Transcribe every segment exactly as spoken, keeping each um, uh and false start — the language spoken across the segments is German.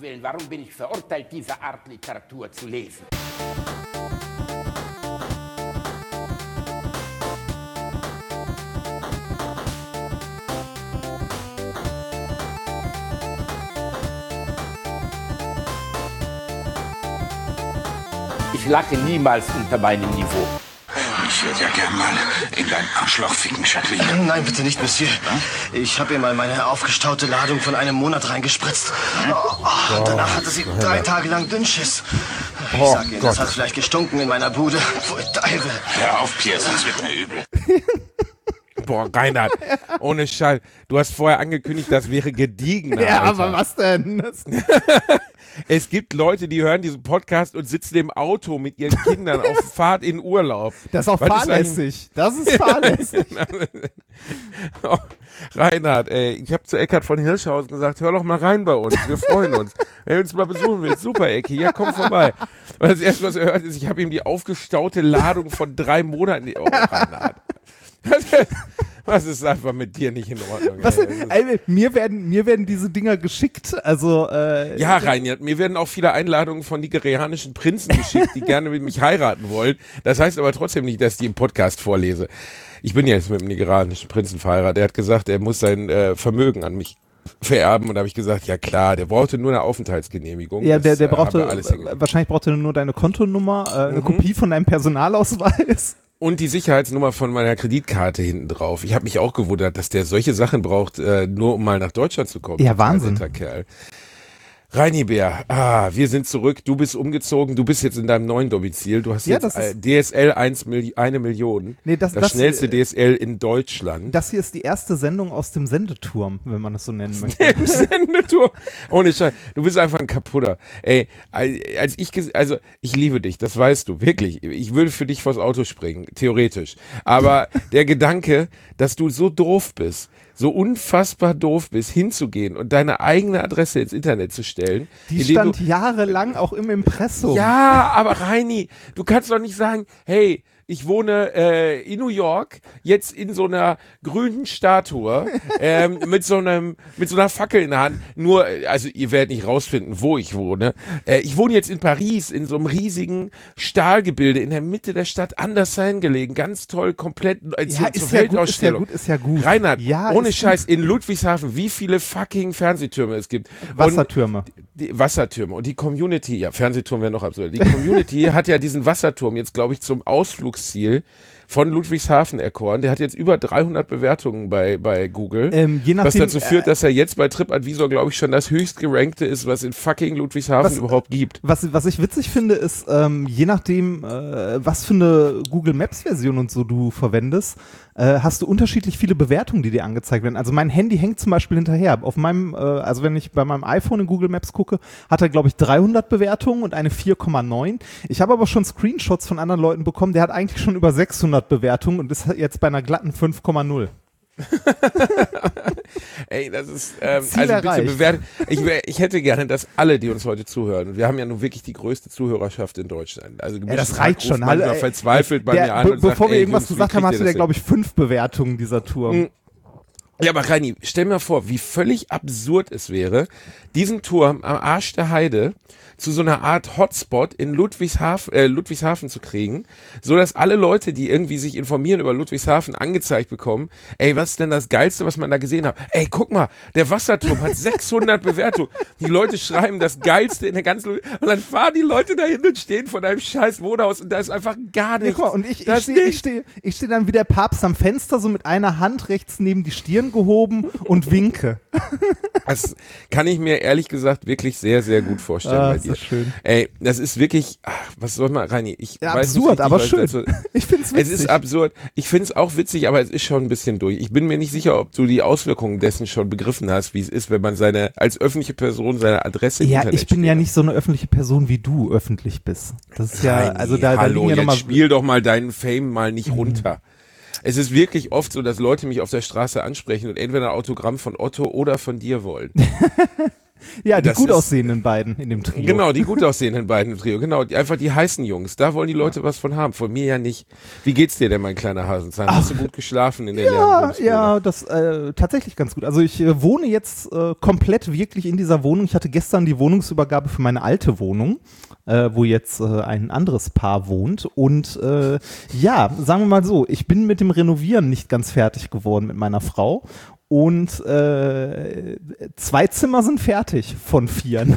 Willen, warum bin ich verurteilt, diese Art Literatur zu lesen? Ich lache niemals unter meinem Niveau. Ich würde ja gern mal in dein Arschloch ficken, Jacqueline. Nein, bitte nicht, Monsieur. Ich habe ihr mal meine aufgestaute Ladung von einem Monat reingespritzt. Oh, oh, und danach hatte sie drei Tage lang Dünnschiss. Ich Oh sag Ihnen, das hat vielleicht gestunken in meiner Bude. Pfui Teufel. Hör auf, Pierre, sonst wird mir übel. Boah, Reinhard, ohne Schall. Du hast vorher angekündigt, das wäre gediegen. Ja, Alter. aber was denn? Das Es gibt Leute, die hören diesen Podcast und sitzen im Auto mit ihren Kindern auf Fahrt in Urlaub. Das ist auch Was fahrlässig. Das ist fahrlässig. Oh, Reinhard, ey, ich habe zu Eckhard von Hirschhausen gesagt, hör doch mal rein bei uns, wir freuen uns. Wenn du uns mal besuchen willst, super, Ecki, ja, komm vorbei. Und das erste, was er hört, ist, ich habe ihm die aufgestaute Ladung von drei Monaten, oh, Reinhard. Was ist einfach mit dir nicht in Ordnung? Was, ey? ey, mir, werden, mir werden diese Dinger geschickt, also äh, Ja, Reinhard, mir werden auch viele Einladungen von nigerianischen Prinzen geschickt, die gerne mit mich heiraten wollen. Das heißt aber trotzdem nicht, dass ich die im Podcast vorlese. Ich bin jetzt mit einem nigerianischen Prinzen verheiratet. Er hat gesagt, er muss sein äh, Vermögen an mich vererben. Und da habe ich gesagt, ja klar, der brauchte nur eine Aufenthaltsgenehmigung. Ja, der, Das, der äh, brauchte, haben wir alles hingekriegt. wahrscheinlich brauchte er nur deine Kontonummer, äh, eine Mhm. Kopie von deinem Personalausweis. Und die Sicherheitsnummer von meiner Kreditkarte hinten drauf. Ich habe mich auch gewundert, dass der solche Sachen braucht, äh, nur um mal nach Deutschland zu kommen. Ja, Wahnsinn. Alter Kerl. Reini Bär, ah, wir sind zurück, du bist umgezogen, du bist jetzt in deinem neuen Domizil, du hast Ja, jetzt das äh, ist- D S L eins Milli- eine Million, Nee, das- das, das- schnellste D S L in Deutschland. Das hier ist die erste Sendung aus dem Sendeturm, wenn man es so nennen möchte. Im Sendeturm. Ohne Scheiß. Du bist einfach ein Kaputter. Ey, als ich, ges- also ich liebe dich, das weißt du, wirklich. Ich würde für dich vors Auto springen, theoretisch. Aber der Gedanke, dass du so doof bist, so unfassbar doof bist, hinzugehen und deine eigene Adresse ins Internet zu stellen. Die indem stand du, jahrelang auch im Impressum. Ja, aber Reini, du kannst doch nicht sagen, hey, ich wohne äh, in New York, jetzt in so einer grünen Statue ähm, mit so einem mit so einer Fackel in der Hand. Nur, äh, also ihr werdet nicht rausfinden, wo ich wohne. Äh, ich wohne jetzt in Paris in so einem riesigen Stahlgebilde in der Mitte der Stadt, an der Seine gelegen, ganz toll, komplett äh, Ja, zur, zur ist ja gut, ist ja Weltausstellung. gut, ist ja gut. Reinhard, Ja, ohne ist Scheiß, in Ludwigshafen, wie viele fucking Fernsehtürme es gibt. Wassertürme. Und die Wassertürme und die Community, ja, Fernsehturm wäre noch absurd. Die Community hat ja diesen Wasserturm jetzt, glaube ich, zum Ausflugsziel von Ludwigshafen erkoren. Der hat jetzt über dreihundert Bewertungen bei, bei Google. Ähm, je was nachdem, dazu führt, äh, dass er jetzt bei TripAdvisor, glaube ich, schon das höchst gerankte ist, was in fucking Ludwigshafen Was- überhaupt gibt. Was, was ich witzig finde, ist, ähm, je nachdem, äh, was für eine Google Maps Version und so du verwendest, äh, hast du unterschiedlich viele Bewertungen, die dir angezeigt werden. Also mein Handy hängt zum Beispiel hinterher. Auf meinem, äh, also wenn ich bei meinem iPhone in Google Maps gucke, hat er, glaube ich, dreihundert Bewertungen und eine vier Komma neun. Ich habe aber schon Screenshots von anderen Leuten bekommen, der hat eigentlich schon über sechshundert Bewertungen und ist jetzt bei einer glatten fünf Komma null. Ey, das ist, ähm, Ziel also bitte erreicht. bewertet. Ich, wär- ich hätte gerne, dass alle, die uns heute zuhören, und wir haben ja nun wirklich die größte Zuhörerschaft in Deutschland. Also Ja, das reicht schon. Manchmal Hallo, ey, verzweifelt bei der, mir an be und bevor sagt, wir ey, irgendwas Jungs, wie gesagt haben, kriegt hast ihr du das ja, hin? glaube ich, fünf Bewertungen, dieser Turm. Mhm. Ja, aber Reini, stell mir vor, wie völlig absurd es wäre, diesen Turm am Arsch der Heide zu so einer Art Hotspot in Ludwigshafen, äh, Ludwigshafen zu kriegen, so dass alle Leute, die irgendwie sich informieren über Ludwigshafen, angezeigt bekommen, ey, was ist denn das Geilste, was man da gesehen hat? Ey, guck mal, der Wasserturm hat sechshundert Bewertungen. Die Leute schreiben das Geilste in der ganzen Lu- und dann fahren die Leute da hin und stehen vor einem scheiß Wohnhaus und da ist einfach gar Ja, nichts. guck mal, und ich, ich Da stehe ich nicht. steh, ich steh dann wie der Papst am Fenster, so mit einer Hand rechts neben die Stirn gehoben und winke. Das kann ich mir ehrlich gesagt wirklich sehr, sehr gut vorstellen Ah, bei ist dir. das schön. Ey, das ist wirklich, ach, was soll man, Reini, ich Ja, weiß absurd, nicht richtig, aber was schön. dazu- Ich find's Es witzig. ist absurd. Ich finde es auch witzig, aber es ist schon ein bisschen durch. Ich bin mir nicht sicher, ob du die Auswirkungen dessen schon begriffen hast, wie es ist, wenn man seine, als öffentliche Person seine Adresse im Ja, Internet ich bin steht. ja nicht so eine öffentliche Person, wie du öffentlich bist. Das ist ja, Reini, also da, da hallo, liegen ja jetzt nochmal. spiel doch mal deinen Fame mal nicht runter. Es ist wirklich oft so, dass Leute mich auf der Straße ansprechen und entweder ein Autogramm von Otto oder von dir wollen. Ja, die Das gut ist- aussehenden beiden in dem Trio. Genau, die gut aussehenden beiden im Trio. Genau, die, einfach die heißen Jungs. Da wollen die Leute was von haben. Von mir ja nicht. Wie geht's dir denn, mein kleiner Hasenzahn? Hast du gut geschlafen in der leeren Ja, Bundeswohnung? ja, das äh, tatsächlich ganz gut. Also ich äh, wohne jetzt äh, komplett wirklich in dieser Wohnung. Ich hatte gestern die Wohnungsübergabe für meine alte Wohnung, äh, wo jetzt äh, ein anderes Paar wohnt. Und äh, ja, sagen wir mal so, ich bin mit dem Renovieren nicht ganz fertig geworden mit meiner Frau. Und äh, zwei Zimmer sind fertig von vieren.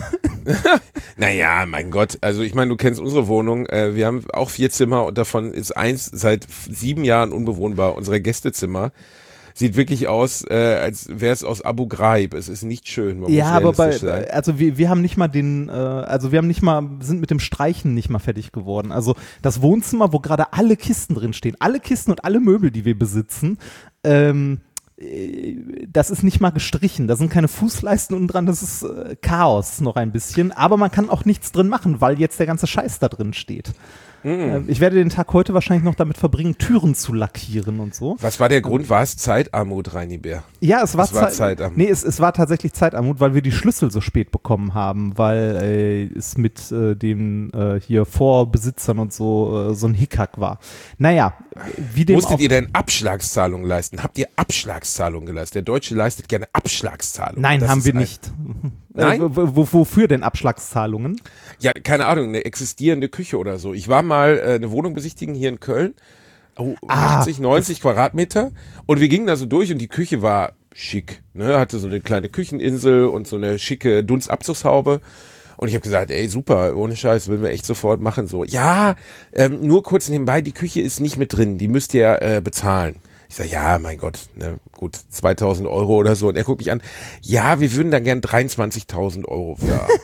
Naja, mein Gott. Also ich meine, du kennst unsere Wohnung. Äh, wir haben auch vier Zimmer und davon ist eins seit f- sieben Jahren unbewohnbar. Unsere Gästezimmer sieht wirklich aus, äh, als wäre es aus Abu Ghraib. Es ist nicht schön. Man Ja, aber muss bei, realistisch sein. also wir, wir haben nicht mal den, äh, also wir haben nicht mal, sind mit dem Streichen nicht mal fertig geworden. Also das Wohnzimmer, wo gerade alle Kisten drin stehen, alle Kisten und alle Möbel, die wir besitzen, ähm, äh, das ist nicht mal gestrichen. Da sind keine Fußleisten unten dran, das ist äh, Chaos noch ein bisschen. Aber man kann auch nichts drin machen, weil jetzt der ganze Scheiß da drin steht. Äh, ich werde den Tag heute wahrscheinlich noch damit verbringen, Türen zu lackieren und so. Was war der Grund? War es Zeitarmut, Reini Bär? Ja, es war, Es war Zei- Zeitarmut. Nee, es, es war tatsächlich Zeitarmut, weil wir die Schlüssel so spät bekommen haben, weil äh, es mit äh, den äh, hier Vorbesitzern und so äh, so ein Hickhack war. Naja, wie dem Musstet auch, ihr denn Abschlagszahlungen leisten? Habt ihr Abschlagszahlungen geleistet? Der Deutsche leistet gerne Abschlagszahlungen. Nein, Das haben ist wir ein- nicht. Nein? Äh, wo, wo, wofür denn Abschlagszahlungen? Ja, keine Ahnung, eine existierende Küche oder so. Ich war mal äh, eine Wohnung besichtigen hier in Köln. Oh, Ah, achtzig, neunzig Quadratmeter. Und wir gingen da so durch und die Küche war schick. Ne? Hatte so eine kleine Kücheninsel und so eine schicke Dunstabzugshaube. Und ich habe gesagt, ey, super, ohne Scheiß, würden wir echt sofort machen. So, ja, ähm, nur kurz nebenbei, die Küche ist nicht mit drin, die müsst ihr äh, bezahlen. Ich sage, ja, mein Gott, ne, gut, zweitausend Euro oder so. Und er guckt mich an, ja, wir würden da gern dreiundzwanzigtausend Euro für haben.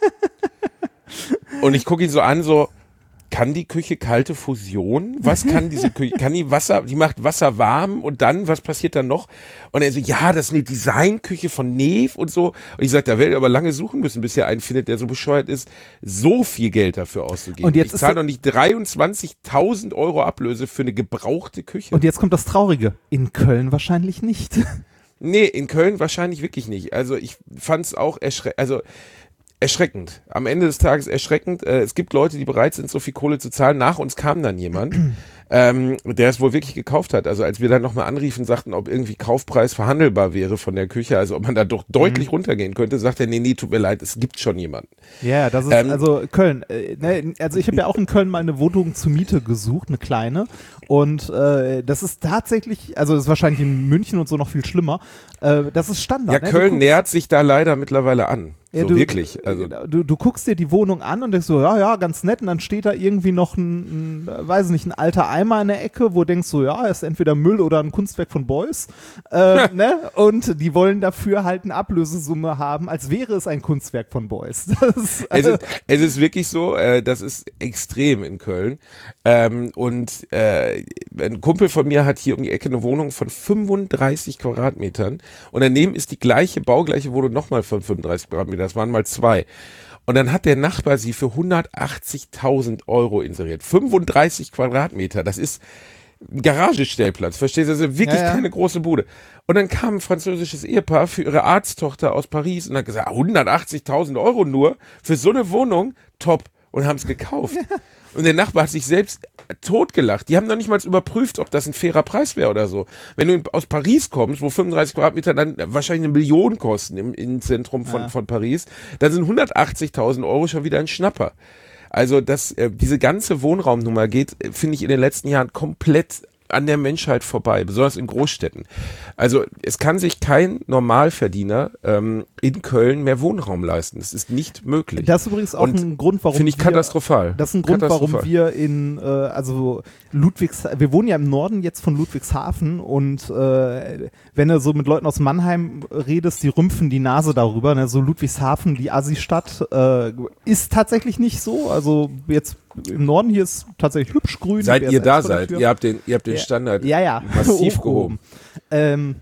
Und ich gucke ihn so an, so, kann die Küche kalte Fusion? Was kann diese Küche? Kann die Wasser, die macht Wasser warm und dann, was passiert dann noch? Und er so, ja, das ist eine Designküche von Neve und so. Und ich sage, da werdet ihr aber lange suchen müssen, bis ihr einen findet, der so bescheuert ist, so viel Geld dafür auszugeben. Und jetzt ich ist zahle der- doch nicht dreiundzwanzigtausend Euro Ablöse für eine gebrauchte Küche. Und jetzt kommt das Traurige. In Köln wahrscheinlich nicht. Nee, in Köln wahrscheinlich wirklich nicht. Also ich fand es auch erschreckend. Also erschreckend. Am Ende des Tages erschreckend. Äh, es gibt Leute, die bereit sind, so viel Kohle zu zahlen. Nach uns kam dann jemand, ähm, der es wohl wirklich gekauft hat. Also als wir dann nochmal anriefen, sagten, ob irgendwie Kaufpreis verhandelbar wäre von der Küche, also ob man da doch deutlich runtergehen könnte, sagt er, nee, nee, tut mir leid, es gibt schon jemanden. Ja, das ist Ähm, also Köln. Äh, ne, also ich habe ja auch in Köln mal eine Wohnung zur Miete gesucht, eine kleine. Und äh, das ist tatsächlich, also das ist wahrscheinlich in München und so noch viel schlimmer. Äh, das ist Standard. Ja, ne? Du Köln guckst- nähert sich da leider mittlerweile an. Ja, so du, wirklich. Also du, du guckst dir die Wohnung an und denkst so, ja, ja, ganz nett. Und dann steht da irgendwie noch ein, ein weiß nicht, ein alter Eimer in der Ecke, wo du denkst so, ja, ist entweder Müll oder ein Kunstwerk von Beuys. Äh, ne? Und die wollen dafür halt eine Ablösesumme haben, als wäre es ein Kunstwerk von Beuys. Das ist, Es ist, es ist wirklich so, äh, das ist extrem in Köln. Ähm, und äh, ein Kumpel von mir hat hier um die Ecke eine Wohnung von fünfunddreißig Quadratmetern und daneben ist die gleiche, baugleiche Wohnung nochmal von fünfunddreißig Quadratmetern. Das waren mal zwei. Und dann hat der Nachbar sie für hundertachtzigtausend Euro inseriert. fünfunddreißig Quadratmeter, das ist ein Garagestellplatz, verstehst du? Das ist wirklich Ja, ja. keine große Bude. Und dann kam ein französisches Ehepaar für ihre Arzttochter aus Paris und hat gesagt, hundertachtzigtausend Euro nur für so eine Wohnung, top. Und haben es gekauft. Und der Nachbar hat sich selbst totgelacht. Die haben noch nicht mal überprüft, ob das ein fairer Preis wäre oder so. Wenn du aus Paris kommst, wo fünfunddreißig Quadratmeter dann wahrscheinlich eine Million kosten im Innenzentrum von, Ja. von Paris, dann sind hundertachtzigtausend Euro schon wieder ein Schnapper. Also das, äh, diese ganze Wohnraumnummer geht, äh, finde ich, in den letzten Jahren komplett an der Menschheit vorbei, besonders in Großstädten. Also es kann sich kein Normalverdiener ähm, in Köln mehr Wohnraum leisten. Das ist nicht möglich. Das ist übrigens auch Und ein Grund, warum Finde ich wir, katastrophal. Das ist ein Grund, warum Katastrophal. wir in, äh, also Ludwigs, wir wohnen ja im Norden jetzt von Ludwigshafen und äh, wenn du so mit Leuten aus Mannheim redest, die rümpfen die Nase darüber, ne? So Ludwigshafen, die Assi-Stadt, äh, ist tatsächlich nicht so. Also jetzt im Norden hier ist tatsächlich hübsch grün. Seit Wer ihr ist da eins vor der seid, Tür? ihr habt den, ihr habt den Ja. Standard Ja, ja. massiv Hochgehoben. gehoben. Ähm,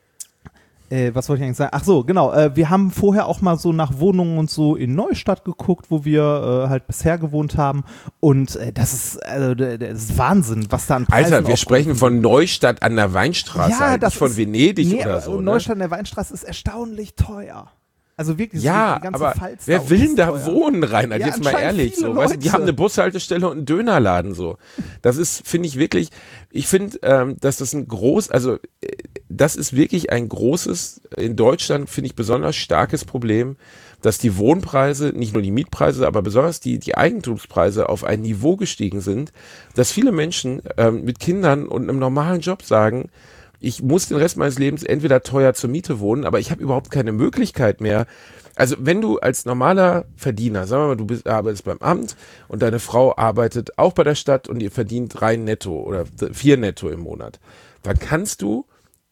äh, was wollte ich eigentlich sagen? Ach so, genau. Äh, wir haben vorher auch mal so nach Wohnungen und so in Neustadt geguckt, wo wir äh, halt bisher gewohnt haben. Und äh, das ist, also, das ist Wahnsinn, was da an Preisen Alter, wir aufgerufen sprechen von Neustadt an der Weinstraße, Ja, halt, das nicht von ist- Venedig nee, oder aber so. Ne? Neustadt an der Weinstraße ist erstaunlich teuer. Also wirklich, so Ja, die ganze aber Pfalz wer da will ist da teuer. wohnen, Reinhard? Ja, Jetzt mal anscheinend ehrlich, viele so, weißt du, die Leute. haben eine Bushaltestelle und einen Dönerladen, so. Das ist, finde ich wirklich, ich finde, ähm, dass das ein groß, also, äh, das ist wirklich ein großes, in Deutschland, finde ich, besonders starkes Problem, dass die Wohnpreise, nicht nur die Mietpreise, aber besonders die, die Eigentumspreise auf ein Niveau gestiegen sind, dass viele Menschen ähm, mit Kindern und einem normalen Job sagen, ich muss den Rest meines Lebens entweder teuer zur Miete wohnen, aber ich habe überhaupt keine Möglichkeit mehr. Also wenn du als normaler Verdiener, sagen wir mal, du bist, arbeitest beim Amt und deine Frau arbeitet auch bei der Stadt und ihr verdient drei netto oder vier netto im Monat, dann kannst du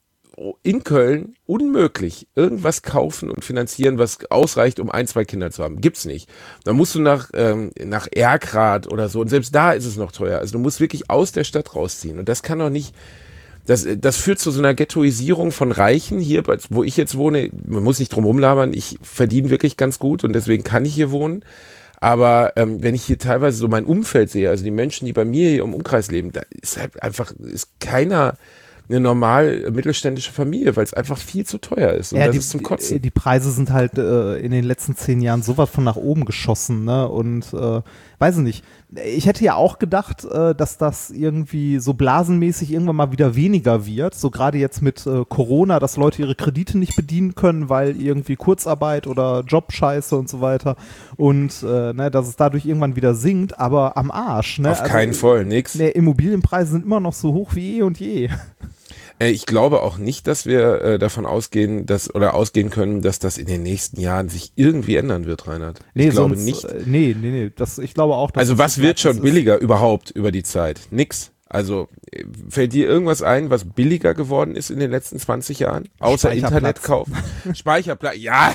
in Köln unmöglich irgendwas kaufen und finanzieren, was ausreicht, um ein, zwei Kinder zu haben. Gibt's nicht. Dann musst du nach, ähm, nach Erkrath oder so und selbst da ist es noch teuer. Also du musst wirklich aus der Stadt rausziehen und das kann doch nicht, das, das führt zu so einer Ghettoisierung von Reichen hier, wo ich jetzt wohne. Man muss nicht drum rumlabern, ich verdiene wirklich ganz gut und deswegen kann ich hier wohnen. Aber ähm, wenn ich hier teilweise so mein Umfeld sehe, also die Menschen, die bei mir hier im Umkreis leben, da ist halt einfach, ist keiner eine normal mittelständische Familie, weil es einfach viel zu teuer ist. Und ja, das die, ist zum Kotzen. Die Preise sind halt äh, in den letzten zehn Jahren so was von nach oben geschossen, ne? Und äh, weiß ich nicht. Ich hätte ja auch gedacht, äh, dass das irgendwie so blasenmäßig irgendwann mal wieder weniger wird. So gerade jetzt mit äh, Corona, dass Leute ihre Kredite nicht bedienen können, weil irgendwie Kurzarbeit oder Jobscheiße und so weiter. Und äh, ne, dass es dadurch irgendwann wieder sinkt, aber am Arsch. Ne? Auf keinen Fall, nix. Ne, Immobilienpreise sind immer noch so hoch wie eh und je. Ich glaube auch nicht, dass wir äh, davon ausgehen, dass oder ausgehen können, dass das in den nächsten Jahren sich irgendwie ändern wird, Reinhard. Nee, ich glaube sonst, nicht. Äh, nee, nee, nee. Das, ich glaube auch, dass Also was wird schon ist. billiger überhaupt über die Zeit? Nix. Also äh, fällt dir irgendwas ein, was billiger geworden ist in den letzten zwanzig Jahren? Außer Speicherplatz. Internetkauf? Speicherplatz, ja.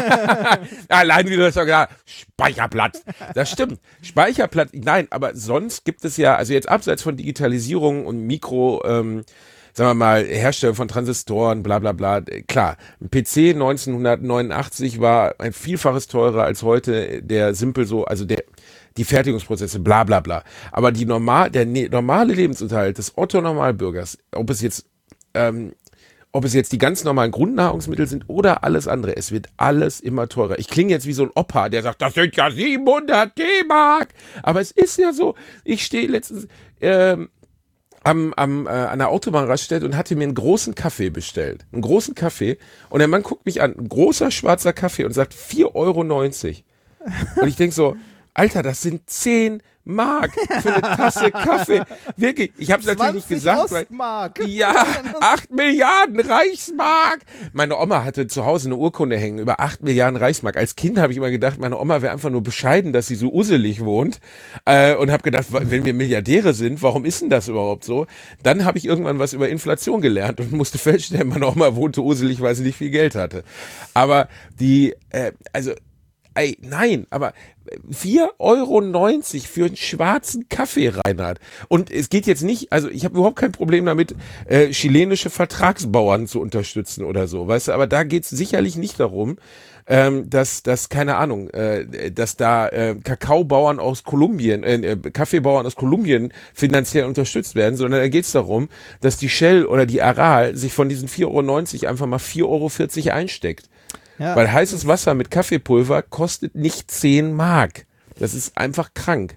Allein wie du das schon gesagt hast, Speicherplatz. Das stimmt. Speicherplatz, nein, aber sonst gibt es ja, also jetzt abseits von Digitalisierung und Mikro, ähm, sagen wir mal, Herstellung von Transistoren, bla bla bla. Klar, ein P C neunzehnhundertneunundachtzig war ein Vielfaches teurer als heute, der simpel so, also der die Fertigungsprozesse, bla bla bla. Aber die normal, der ne, normale Lebensunterhalt des Otto-Normalbürgers, ob es jetzt ähm, ob es jetzt die ganz normalen Grundnahrungsmittel sind oder alles andere, es wird alles immer teurer. Ich klinge jetzt wie so ein Opa, der sagt, das sind ja siebenhundert D-Mark. Aber es ist ja so, ich stehe letztens ähm, am, am, äh, an der Autobahnraststätte und hatte mir einen großen Kaffee bestellt. Einen großen Kaffee. Und der Mann guckt mich an, ein großer schwarzer Kaffee und sagt vier Euro neunzig. Und ich denk so, Alter, das sind zehn Mark für eine Tasse Kaffee. Wirklich, ich habe es natürlich nicht gesagt. Weil, ja, acht Milliarden Reichsmark. Meine Oma hatte zu Hause eine Urkunde hängen über acht Milliarden Reichsmark. Als Kind habe ich immer gedacht, meine Oma wäre einfach nur bescheiden, dass sie so usselig wohnt. Äh, und habe gedacht, wenn wir Milliardäre sind, warum ist denn das überhaupt so? Dann habe ich irgendwann was über Inflation gelernt und musste feststellen, meine Oma wohnte usselig, weil sie nicht viel Geld hatte. Aber die, äh, also Ey, nein, aber vier Euro neunzig für einen schwarzen Kaffee, Reinhard. Und es geht jetzt nicht, also ich habe überhaupt kein Problem damit, äh, chilenische Vertragsbauern zu unterstützen oder so, weißt du, aber da geht's sicherlich nicht darum, ähm, dass, dass keine Ahnung, äh, dass da äh, Kakaobauern aus Kolumbien, äh, Kaffeebauern aus Kolumbien finanziell unterstützt werden, sondern da geht's darum, dass die Shell oder die Aral sich von diesen vier Euro neunzig einfach mal vier Euro vierzig einsteckt. Ja. Weil heißes Wasser mit Kaffeepulver kostet nicht zehn Mark. Das ist einfach krank.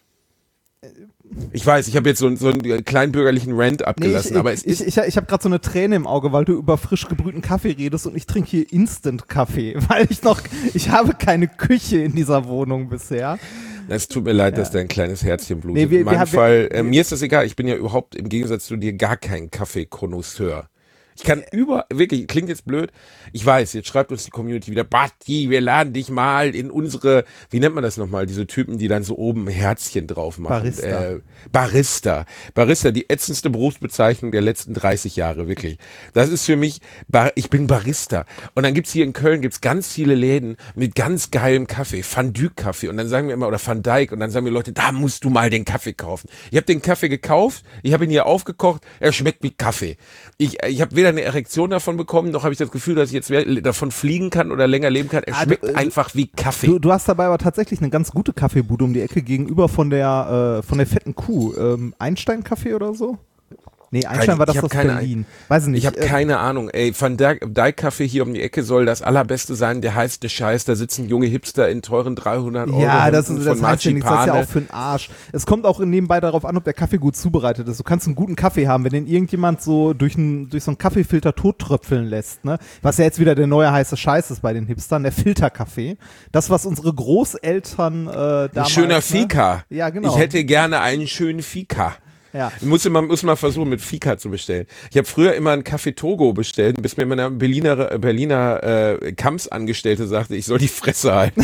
Ich weiß, ich habe jetzt so, so einen kleinbürgerlichen Rant abgelassen, nee, ich, aber es ich, ist... Ich, ich, ich habe gerade so eine Träne im Auge, weil du über frisch gebrühten Kaffee redest und ich trinke hier Instant-Kaffee, weil ich noch, ich habe keine Küche in dieser Wohnung bisher. Es tut mir leid, ja. dass dein kleines Herzchen blutet. Nee, wir, in meinem wir, Fall, wir, äh, mir ist das egal, ich bin ja überhaupt im Gegensatz zu dir gar kein Kaffeekonnoisseur. Ich kann über, wirklich, klingt jetzt blöd. Ich weiß, jetzt schreibt uns die Community wieder, Basti, wir laden dich mal in unsere, wie nennt man das nochmal, diese Typen, die dann so oben ein Herzchen drauf machen. Barista. Äh, Barista. Barista, die ätzendste Berufsbezeichnung der letzten dreißig Jahre, wirklich. Das ist für mich, Bar, ich bin Barista. Und dann gibt's hier in Köln, gibt's ganz viele Läden mit ganz geilem Kaffee, Van Dyck Kaffee. Und dann sagen wir immer, oder Van Dijk, und dann sagen wir Leute, da musst du mal den Kaffee kaufen. Ich habe den Kaffee gekauft, ich habe ihn hier aufgekocht, er schmeckt wie Kaffee. Ich, ich habe weder eine Erektion davon bekommen, noch habe ich das Gefühl, dass ich jetzt davon fliegen kann oder länger leben kann. Er schmeckt ah, du, einfach wie Kaffee. Du, du hast dabei aber tatsächlich eine ganz gute Kaffeebude um die Ecke gegenüber von der äh, von der fetten Kuh. Ähm, Einstein-Kaffee oder so? Nee, Einstein war das Ich hab aus keine- Berlin. Weiß ich nicht. Ich habe äh, keine Ahnung. Ey, Van Dijk Café hier um die Ecke soll das allerbeste sein. Der heiße Scheiß. Da sitzen junge Hipster in teuren dreihundert Euro. Ja, das, Hemden ist, das von heißt ja nichts, das ist ja Marzipan. auch für den Arsch. Es kommt auch nebenbei darauf an, ob der Kaffee gut zubereitet ist. Du kannst einen guten Kaffee haben, wenn den irgendjemand so durch, ein, durch so einen Kaffeefilter tottröpfeln lässt, ne? Was ja jetzt wieder der neue heiße Scheiß ist bei den Hipstern, der Filterkaffee. Das, was unsere Großeltern äh, damals... Ein schöner ne? Fika. Ja, genau. Ich hätte gerne einen schönen Fika. Ja. Ich muss immer, muss mal versuchen, mit Fika zu bestellen. Ich habe früher immer einen Kaffee Togo bestellt, bis mir meine Berliner, äh, Berliner äh, Kampfsangestellte sagte, ich soll die Fresse halten.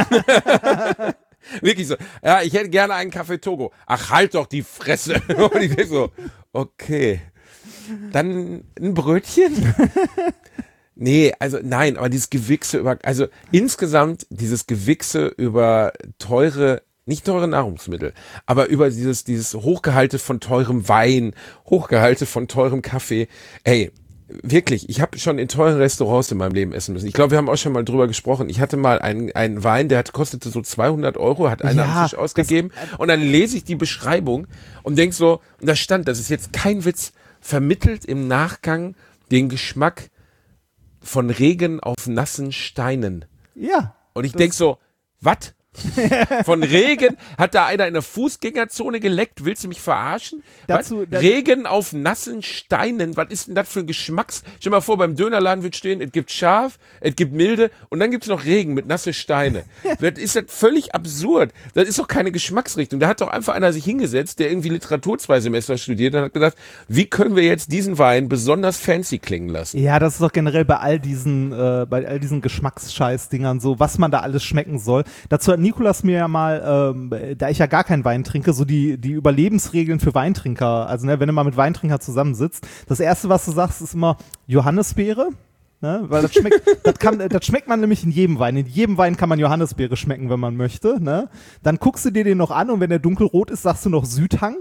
Wirklich so. Ja, ich hätte gerne einen Kaffee Togo. Ach, halt doch die Fresse. Und ich denk so, okay. Dann ein Brötchen? Nee, also nein, aber dieses Gewichse über, also insgesamt dieses Gewichse über teure, nicht teure Nahrungsmittel, aber über dieses, dieses Hochgehalte von teurem Wein, Hochgehalte von teurem Kaffee. Ey, wirklich, ich habe schon in teuren Restaurants in meinem Leben essen müssen. Ich glaube, wir haben auch schon mal drüber gesprochen. Ich hatte mal einen, einen Wein, der hat, kostete so zweihundert Euro, hat einer Ja, am Tisch ausgegeben. Und dann lese ich die Beschreibung und denk so, und da stand, das ist jetzt kein Witz, vermittelt im Nachgang den Geschmack von Regen auf nassen Steinen. Ja. Und ich denk so, was? Von Regen? Hat da einer in der Fußgängerzone geleckt? Willst du mich verarschen? Dazu- was? da- Regen auf nassen Steinen? Was ist denn das für ein Geschmacks... Stell dir mal vor, beim Dönerladen wird stehen, es gibt scharf, es gibt milde und dann gibt es noch Regen mit nasse Steine. Das ist das völlig absurd. Das ist doch keine Geschmacksrichtung. Da hat doch einfach einer sich hingesetzt, der irgendwie Literatur zwei Semester studiert und hat gedacht, wie können wir jetzt diesen Wein besonders fancy klingen lassen? Ja, das ist doch generell bei all diesen, äh, bei all diesen Geschmacksscheiß-Dingern so, was man da alles schmecken soll. Dazu hat Nikolas mir ja mal, ähm, da ich ja gar keinen Wein trinke, so die, die Überlebensregeln für Weintrinker, also ne, wenn du mal mit Weintrinker zusammensitzt, das erste, was du sagst, ist immer Johannisbeere. Ne? Weil das schmeckt, das kann, das schmeckt man nämlich in jedem Wein. In jedem Wein kann man Johannisbeere schmecken, wenn man möchte. Ne? Dann guckst du dir den noch an und wenn der dunkelrot ist, sagst du noch Südhang.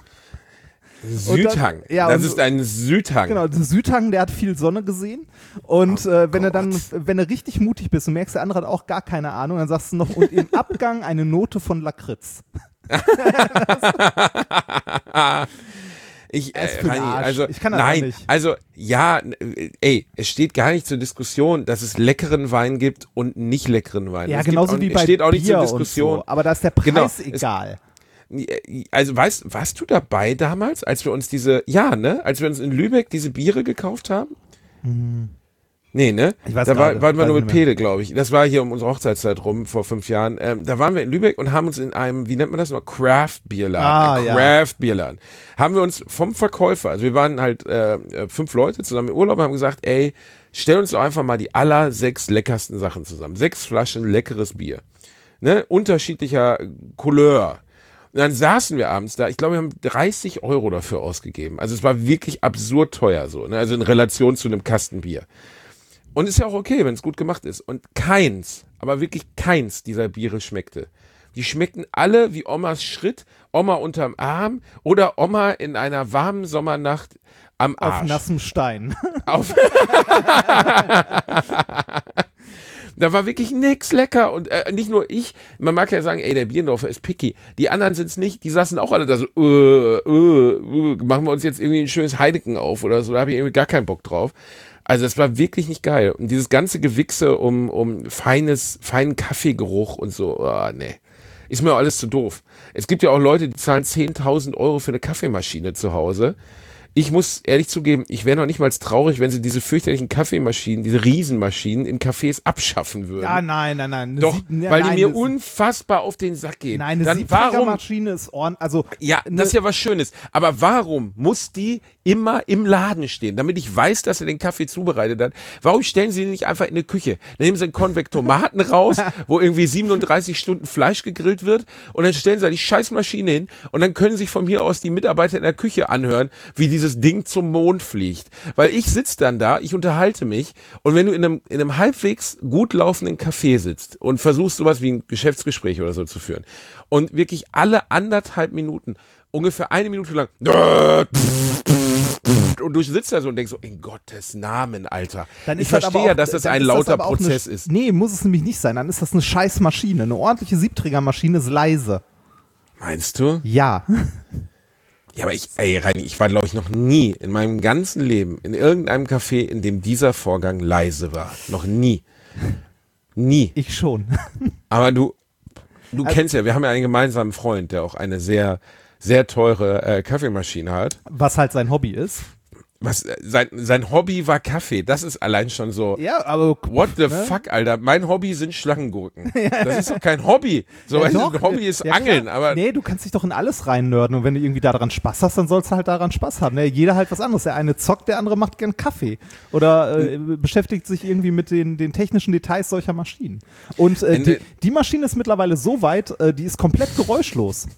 Südhang. dann- ja, das und- ist ein Südhang. Genau, der Südhang, der hat viel Sonne gesehen. Und äh, wenn du dann, wenn du richtig mutig bist und merkst, der andere hat auch gar keine Ahnung, dann sagst du noch, und im Abgang eine Note von Lakritz. Ich, Er ist äh, für den Rani, Arsch. also, Ich kann das auch nein, nicht. also, ja, äh, ey, es steht gar nicht zur Diskussion, dass es leckeren Wein gibt und nicht leckeren Wein. Ja, es gibt genauso auch, wie es bei steht auch nicht Bier zur Diskussion. und so. Aber da ist der Preis Genau, es- egal. Also, weißt, warst du dabei damals, als wir uns diese, ja, ne, als wir uns in Lübeck diese Biere gekauft haben? Nee, ne? Ich weiß da war, gerade, waren wir weiß nur mit nicht mehr. Pele, glaube ich. Das war hier um unsere Hochzeitszeit rum, vor fünf Jahren. Ähm, da waren wir in Lübeck und haben uns in einem, wie nennt man das noch, Craft-Bierladen. Ah, ein ja. Craft-Bierladen. Haben wir uns vom Verkäufer, also wir waren halt äh, fünf Leute zusammen im Urlaub, haben gesagt, ey, stell uns doch einfach mal die aller sechs leckersten Sachen zusammen. Sechs Flaschen leckeres Bier. Ne? Unterschiedlicher Couleur. Und dann saßen wir abends da, ich glaube, wir haben dreißig Euro dafür ausgegeben. Also es war wirklich absurd teuer so, ne? Also in Relation zu einem Kasten Bier. Und ist ja auch okay, wenn es gut gemacht ist. Und keins, aber wirklich keins dieser Biere schmeckte. Die schmeckten alle wie Omas Schritt, Oma unterm Arm oder Oma in einer warmen Sommernacht am Arsch. Auf nassem Stein. Auf Da war wirklich nix lecker und äh, nicht nur ich, man mag ja sagen, ey, der Bierendorfer ist picky. Die anderen sind's nicht, die saßen auch alle da so, äh, äh, äh, machen wir uns jetzt irgendwie ein schönes Heineken auf oder so, da habe ich irgendwie gar keinen Bock drauf. Also es war wirklich nicht geil. Und dieses ganze Gewichse um, um feines, feinen Kaffeegeruch und so, oh, nee. Ist mir alles zu doof. Es gibt ja auch Leute, die zahlen zehntausend Euro für eine Kaffeemaschine zu Hause. Ich muss ehrlich zugeben, ich wäre noch nicht mal traurig, wenn sie diese fürchterlichen Kaffeemaschinen, diese Riesenmaschinen in Cafés abschaffen würden. Ja, nein, nein, nein. Eine Doch, Sieb- ja, weil nein, die mir eine- unfassbar auf den Sack gehen. Nein, eine Dann warum? Siebträgermaschine ist ordentlich. Also, Ja, eine- das ist ja was Schönes. Aber warum muss die immer im Laden stehen, damit ich weiß, dass er den Kaffee zubereitet hat? Warum stellen sie den nicht einfach in die Küche? Dann nehmen sie einen Konvektomaten raus, wo irgendwie siebenunddreißig Stunden Fleisch gegrillt wird und dann stellen sie da die Scheißmaschine hin und dann können sich von mir aus die Mitarbeiter in der Küche anhören, wie dieses Ding zum Mond fliegt. Weil ich sitze dann da, ich unterhalte mich und wenn du in einem, in einem halbwegs gut laufenden Café sitzt und versuchst sowas wie ein Geschäftsgespräch oder so zu führen und wirklich alle anderthalb Minuten ungefähr eine Minute lang und du sitzt da so und denkst so, in Gottes Namen, Alter. Dann Ich ist das verstehe aber ja, auch- dass das dann ein ist lauter aber auch Prozess eine, ist. Nee, muss es nämlich nicht sein. Dann ist das eine scheiß Maschine. Eine ordentliche Siebträgermaschine ist leise. Meinst du? Ja. Ja, aber ich, ey, Reini, ich war, glaube ich, noch nie in meinem ganzen Leben in irgendeinem Café, in dem dieser Vorgang leise war. Noch nie. Nie. Ich schon. Aber du, du Also- kennst ja, wir haben ja einen gemeinsamen Freund, der auch eine sehr, sehr teure äh, Kaffeemaschine hat. Was halt sein Hobby ist. Was, äh, sein, sein Hobby war Kaffee. Das ist allein schon so. Ja, aber What the ne? fuck, Alter? Mein Hobby sind Schlangengurken. Das ist doch kein Hobby. So, Ja, weißt du, doch. ein Hobby ist Ja, Angeln, klar. aber Nee, du kannst dich doch in alles reinnörden und wenn du irgendwie daran Spaß hast, dann sollst du halt daran Spaß haben. Ne? Jeder halt was anderes. Der eine zockt, der andere macht gern Kaffee oder äh, beschäftigt sich irgendwie mit den, den technischen Details solcher Maschinen. Und äh, die, die Maschine ist mittlerweile so weit, äh, die ist komplett geräuschlos.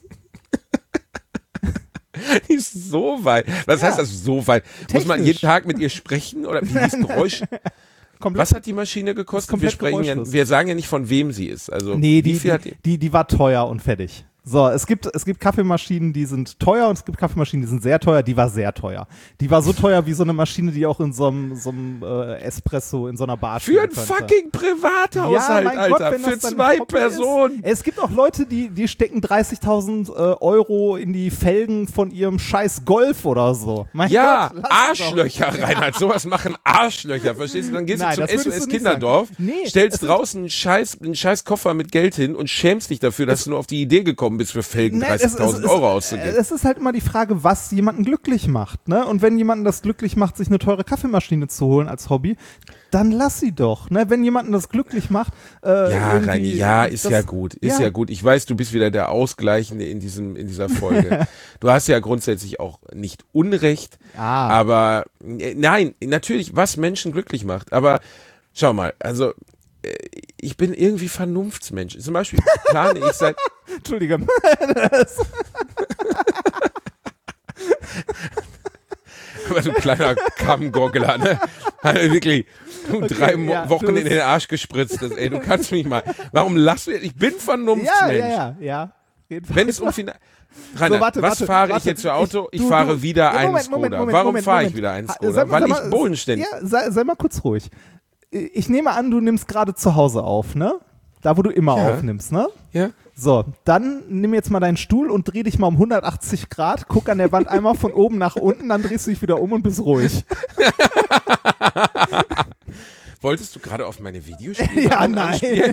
die ist so weit. Was Ja. heißt das so weit? Muss man Technisch. jeden Tag mit ihr sprechen oder wie ist Geräusch? Komplett. Was hat die Maschine gekostet? Wir komplett sprechen ja, geräuschlos. wir sagen ja nicht, von wem sie ist. Also Nee, wie die, viel die, hat die? die, die war teuer und fertig. So, es gibt, es gibt Kaffeemaschinen, die sind teuer und es gibt Kaffeemaschinen, die sind sehr teuer. Die war sehr teuer. Die war so teuer wie so eine Maschine, die auch in so einem, so einem äh, Espresso in so einer Bar Für ein stehen könnte. fucking Privathaushalt, mein Alter. Gott, wenn Für das dein zwei Hobby Personen. Ist. Es gibt auch Leute, die, die stecken dreißigtausend äh, Euro in die Felgen von ihrem scheiß Golf oder so. Mein Ja, Gott, lass Arschlöcher, Reinhard. Sowas machen Arschlöcher, verstehst du? Dann gehst Nein, du das zum würdest S O S du nicht Kinderdorf, sagen. Nee, stellst es sind- draußen einen scheiß, einen scheiß Koffer mit Geld hin und schämst dich dafür, dass du nur auf die Idee gekommen bist, für Felgen Ne, es- es- dreißigtausend es- Euro auszugeben. Es ist halt immer die Frage, was jemanden glücklich macht. Ne? Und wenn jemanden das glücklich macht, sich eine teure Kaffeemaschine zu holen als Hobby, dann lass sie doch. Ne? Wenn jemanden das glücklich macht. Äh, Ja, irgendwie- Reini, ja, ist das- ja gut, ist ja. gut. Ich weiß, du bist wieder der Ausgleichende in diesem, in dieser Folge. Du hast ja grundsätzlich auch nicht Unrecht, Ah. aber äh, nein, natürlich, was Menschen glücklich macht. Aber schau mal, also äh, ich bin irgendwie Vernunftsmensch. Zum Beispiel plane ich seit Entschuldige. Aber du kleiner Kammgorgler, ne? Hat er wirklich um Okay, drei Mo ja, Wochen du in den Arsch gespritzt. Das, ey, du kannst mich mal. Warum lachst du jetzt? Ich bin Ja, Vernunftsmensch. ja, ja, ja. Jeden Wenn es um Final Rainer, So, warte, was warte, fahre ich warte. jetzt für Auto? Ich, du, fahre du, wieder ja, einen Moment, Skoda. Moment, Moment, Warum Moment, fahre ich Moment. wieder einen Ha, Skoda? sag mal, Weil sag ich mal, bodenständig. Ja, sei, sei mal kurz ruhig. Ich nehme an, du nimmst gerade zu Hause auf, ne? Da, wo du immer Ja. aufnimmst, ne? Ja? So, dann nimm jetzt mal deinen Stuhl und dreh dich mal um hundertachtzig Grad, guck an der Wand einmal von oben nach unten, dann drehst du dich wieder um und bist ruhig. Wolltest du gerade auf meine Videospiele Ja, an- nein. anspielen?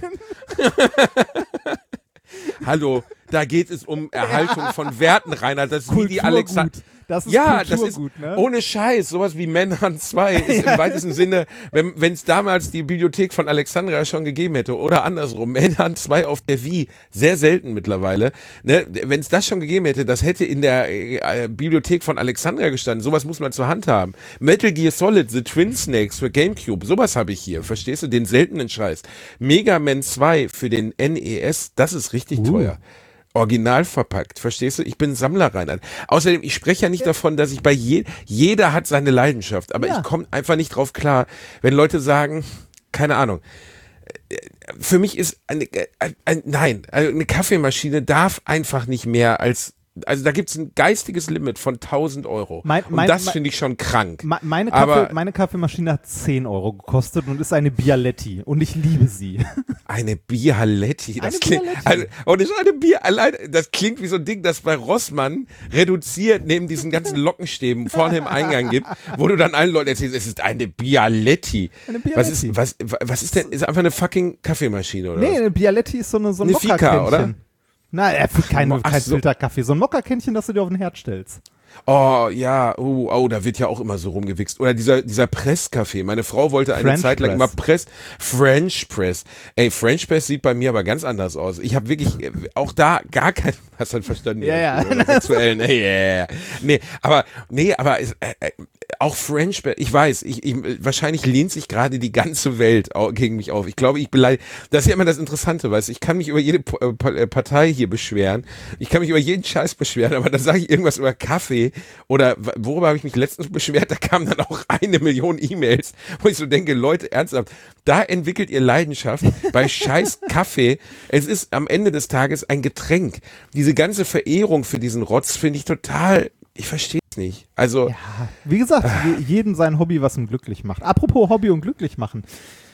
Hallo, da geht es um Erhaltung von Werten, Reinhard. Das ist wie die Alexander. Kulturgut. Das ist Ja, das ist Kulturgut, ne? ohne Scheiß, sowas wie Manhunt zwei ist im weitesten Sinne, wenn es damals die Bibliothek von Alexandria schon gegeben hätte oder andersrum, Manhunt zwei auf der Wii, sehr selten mittlerweile, ne, wenn es das schon gegeben hätte, das hätte in der äh, Bibliothek von Alexandria gestanden, sowas muss man zur Hand haben. Metal Gear Solid, The Twin Snakes für Gamecube, sowas habe ich hier, verstehst du, den seltenen Scheiß. Mega Man zwei für den N E S, das ist richtig Uh. teuer. Original verpackt, verstehst du? Ich bin Sammler, Reinhard. Außerdem, ich spreche ja nicht davon, dass ich bei je, jeder hat seine Leidenschaft, aber Ja. ich komme einfach nicht drauf klar, wenn Leute sagen, keine Ahnung, äh, für mich ist eine, äh, ein, nein, also eine Kaffeemaschine darf einfach nicht mehr als, also da gibt's ein geistiges Limit von tausend Euro. Mein- mein- und das mein- finde ich schon krank. Me- Meine, Aber- Kaffee, meine Kaffeemaschine hat zehn Euro gekostet und ist eine Bialetti und ich liebe sie. Eine Bialetti, das Eine klingt, Bialetti. also, und das ist eine Bier, allein, das klingt wie so ein Ding, das bei Rossmann reduziert neben diesen ganzen Lockenstäben vorne im Eingang gibt, wo du dann allen Leuten erzählst, es ist eine Bialetti. Eine Was ist, Bialetti. was, was ist denn, ist einfach eine fucking Kaffeemaschine, oder? Nee, was? eine Bialetti ist so, eine, so ein Eine Fika, Mokka-Kännchen. oder? Nein, äh, kein, Ach kein so. Filterkaffee, so ein Mokka-Kännchen, das du dir auf den Herd stellst. Oh, ja, oh, oh, da wird ja auch immer so rumgewichst. Oder dieser, dieser Presskaffee. Meine Frau wollte eine French Zeit lang Press. immer Press, French Press. Ey, French Press sieht bei mir aber ganz anders aus. Ich habe wirklich äh, auch da gar kein, hast du verstanden? Ja, ja. Oder sexuellen, nee, yeah. Nee, aber, nee, aber, es, äh, äh, auch French Press, ich weiß, ich, ich, wahrscheinlich lehnt sich gerade die ganze Welt au- gegen mich auf. Ich glaube, ich beleidige, das ist ja immer das Interessante, weißt du, ich kann mich über jede P- äh, Pa- äh, Partei hier beschweren, ich kann mich über jeden Scheiß beschweren, aber dann sage ich irgendwas über Kaffee oder w- worüber habe ich mich letztens beschwert, da kamen dann auch eine Million E-Mails, wo ich so denke, Leute, ernsthaft, da entwickelt ihr Leidenschaft bei scheiß Kaffee. Es ist am Ende des Tages ein Getränk. Diese ganze Verehrung für diesen Rotz finde ich total, ich verstehe es nicht. Also, Ja, wie gesagt, je, jeden sein Hobby, was ihn glücklich macht. Apropos Hobby und glücklich machen.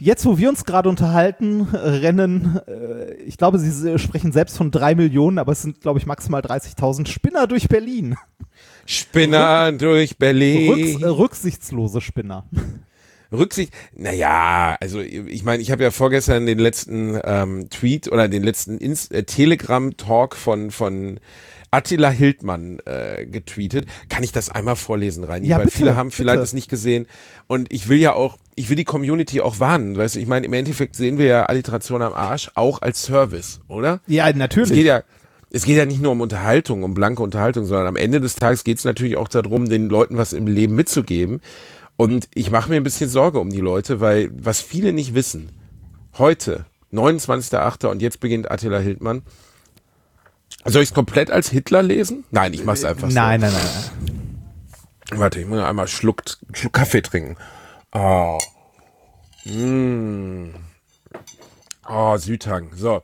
Jetzt, wo wir uns gerade unterhalten, äh, rennen, äh, ich glaube, Sie äh, sprechen selbst von drei Millionen, aber es sind, glaube ich, maximal dreißigtausend Spinner durch Berlin. Spinner Rück- durch Berlin. Rücks- äh, rücksichtslose Spinner. Rücksicht, naja, also ich meine, ich habe ja vorgestern den letzten ähm, Tweet oder den letzten Inst- äh, Telegram-Talk von, von Attila Hildmann äh, getweetet. Kann ich das einmal vorlesen, Reini? Ja, Weil bitte, viele haben vielleicht bitte. es nicht gesehen. Und ich will ja auch, ich will die Community auch warnen. Weißt du, ich meine, im Endeffekt sehen wir ja Alliteration am Arsch auch als Service, oder? Ja, Es natürlich. geht ja, es geht ja nicht nur um Unterhaltung, um blanke Unterhaltung, sondern am Ende des Tages geht es natürlich auch darum, den Leuten was im Leben mitzugeben. Und ich mache mir ein bisschen Sorge um die Leute, weil was viele nicht wissen, heute, neunundzwanzigster achter und jetzt beginnt Attila Hildmann. Soll ich es komplett als Hitler lesen? Nein, ich mach's einfach so. Nein, nein, nein. Warte, ich muss noch einmal einen Schluck, einen Schluck Kaffee trinken. Oh. Mm. Oh, Südhang. So.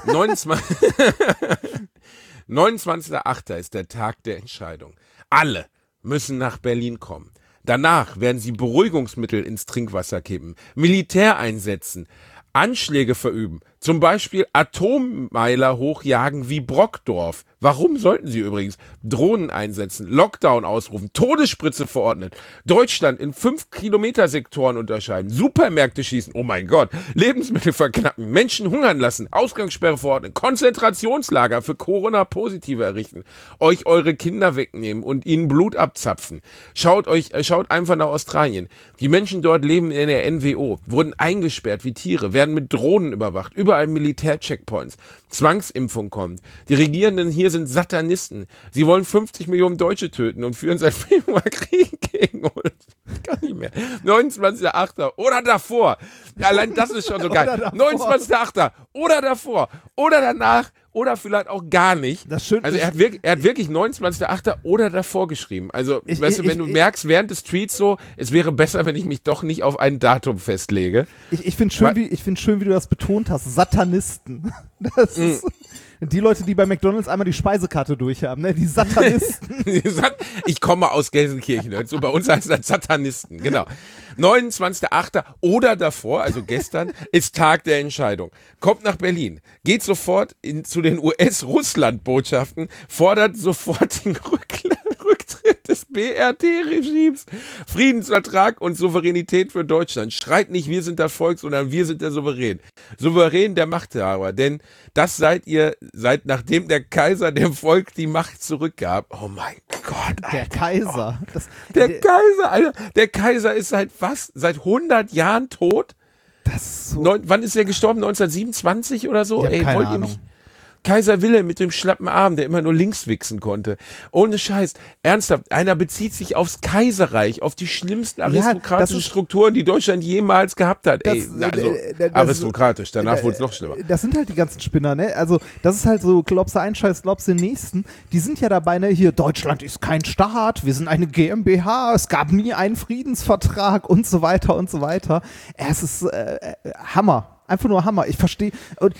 neunundzwanzigster achter ist der Tag der Entscheidung. Alle müssen nach Berlin kommen. Danach werden sie Beruhigungsmittel ins Trinkwasser kippen, Militär einsetzen, Anschläge verüben, zum Beispiel Atommeiler hochjagen wie Brockdorf. Warum sollten sie übrigens Drohnen einsetzen, Lockdown ausrufen, Todesspritze verordnen, Deutschland in fünf Kilometer Sektoren unterscheiden, Supermärkte schießen, oh mein Gott, Lebensmittel verknappen, Menschen hungern lassen, Ausgangssperre verordnen, Konzentrationslager für Corona-Positive errichten, euch eure Kinder wegnehmen und ihnen Blut abzapfen. Schaut euch, äh, schaut einfach nach Australien. Die Menschen dort leben in der N W O, wurden eingesperrt wie Tiere, werden mit Drohnen überwacht, überall Militär-Checkpoints, Zwangsimpfung kommt. Die Regierenden hier sind Satanisten. Sie wollen fünfzig Millionen Deutsche töten und führen seit Februar Krieg gegen uns. Gar nicht mehr. neunundzwanzigster achter oder davor. Ja, allein das ist schon so geil. neunundzwanzigster achter oder davor oder danach oder vielleicht auch gar nicht. Das schön, also er hat wirklich, er hat wirklich neunundzwanzigster achter oder davor geschrieben. Also, Ich- weißt du, ich- wenn du ich- merkst während des Tweets so, es wäre besser, wenn ich mich doch nicht auf ein Datum festlege. Ich, ich finde schön, Wa- wie, ich find schön, wie du das betont hast. Satanisten. Das ist die Leute, die bei McDonalds einmal die Speisekarte durchhaben, ne? Die Satanisten. Ich komme aus Gelsenkirchen. So bei uns heißt das Satanisten. Genau. neunundzwanzigster achter oder davor, also gestern, ist Tag der Entscheidung. Kommt nach Berlin, geht sofort in, zu den U S-Russland-Botschaften, fordert sofort den Rückl- Rücktritt des B R D-Regimes, Friedensvertrag und Souveränität für Deutschland. Schreit nicht, wir sind das Volk, sondern wir sind der Souverän. Souverän der Machthaber, denn das seid ihr, seit nachdem der Kaiser dem Volk die Macht zurückgab. Oh mein Gott, Der Alter. Kaiser. Das, Der Kaiser, Alter, der Kaiser ist seit was? Seit hundert Jahren tot? das ist so. Neun, wann ist er gestorben? neunzehnhundertsiebenundzwanzig oder so? Ich hab Ey, keine wollt ihr Ahnung. mich? Kaiser Wilhelm mit dem schlappen Arm, der immer nur links wichsen konnte. Ohne Scheiß. Ernsthaft, einer bezieht sich aufs Kaiserreich, auf die schlimmsten aristokratischen das ist- Ey, die Deutschland jemals gehabt hat. Ey, Das- also, äh, das- aristokratisch, danach äh, wurde es noch schlimmer. Das sind halt die ganzen Spinner, ne? Also, das ist halt so, glaubst du einen Scheiß, glaubst du den nächsten. Die sind ja dabei, ne? Hier, Deutschland ist kein Staat, wir sind eine GmbH, es gab nie einen Friedensvertrag und so weiter und so weiter. Es ist äh, äh, Hammer. Einfach nur Hammer. Ich verstehe. Und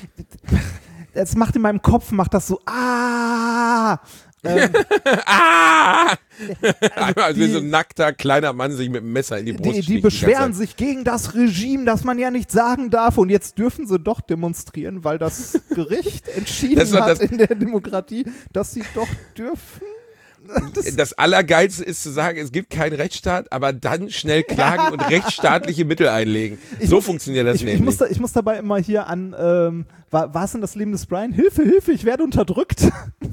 es macht in meinem Kopf, macht das so, ah! Ähm, Ah! Also wie die- so ein nackter, kleiner Mann sich mit dem Messer in die Brust Die, die sticht die beschweren ganze Zeit. sich gegen das Regime, das man ja nicht sagen darf. Und jetzt dürfen sie doch demonstrieren, weil das Gericht entschieden Das war hat das- in der Demokratie, dass sie doch dürfen. Das, Das Allergeilste ist zu sagen, es gibt keinen Rechtsstaat, aber dann schnell klagen und rechtsstaatliche Mittel einlegen. Ich So muss- funktioniert das ich, ich, nämlich. muss da, ich muss dabei immer hier an, ähm, war, war es denn das Leben des Brian? Hilfe, Hilfe, ich werde unterdrückt.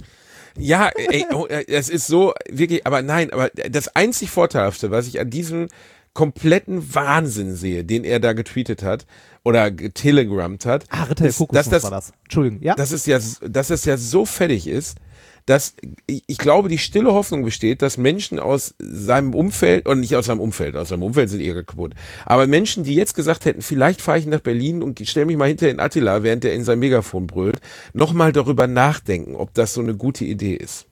Ja, ey, oh, äh, das ist so, wirklich, aber nein, aber das einzig Vorteilhafte, was ich an diesem kompletten Wahnsinn sehe, den er da getweetet hat oder getelegrammt hat, Ah, Ritter der ist, Kokosnuss dass das, war das. Entschuldigung, ja. dass es ja, dass es ja so fertig ist, dass ich, ich glaube, die stille Hoffnung besteht, dass Menschen aus seinem Umfeld, oder nicht aus seinem Umfeld, aus seinem Umfeld sind eher kaputt, aber Menschen, die jetzt gesagt hätten, vielleicht fahre ich nach Berlin und stelle mich mal hinter den Attila, während er in sein Megafon brüllt, nochmal darüber nachdenken, ob das so eine gute Idee ist.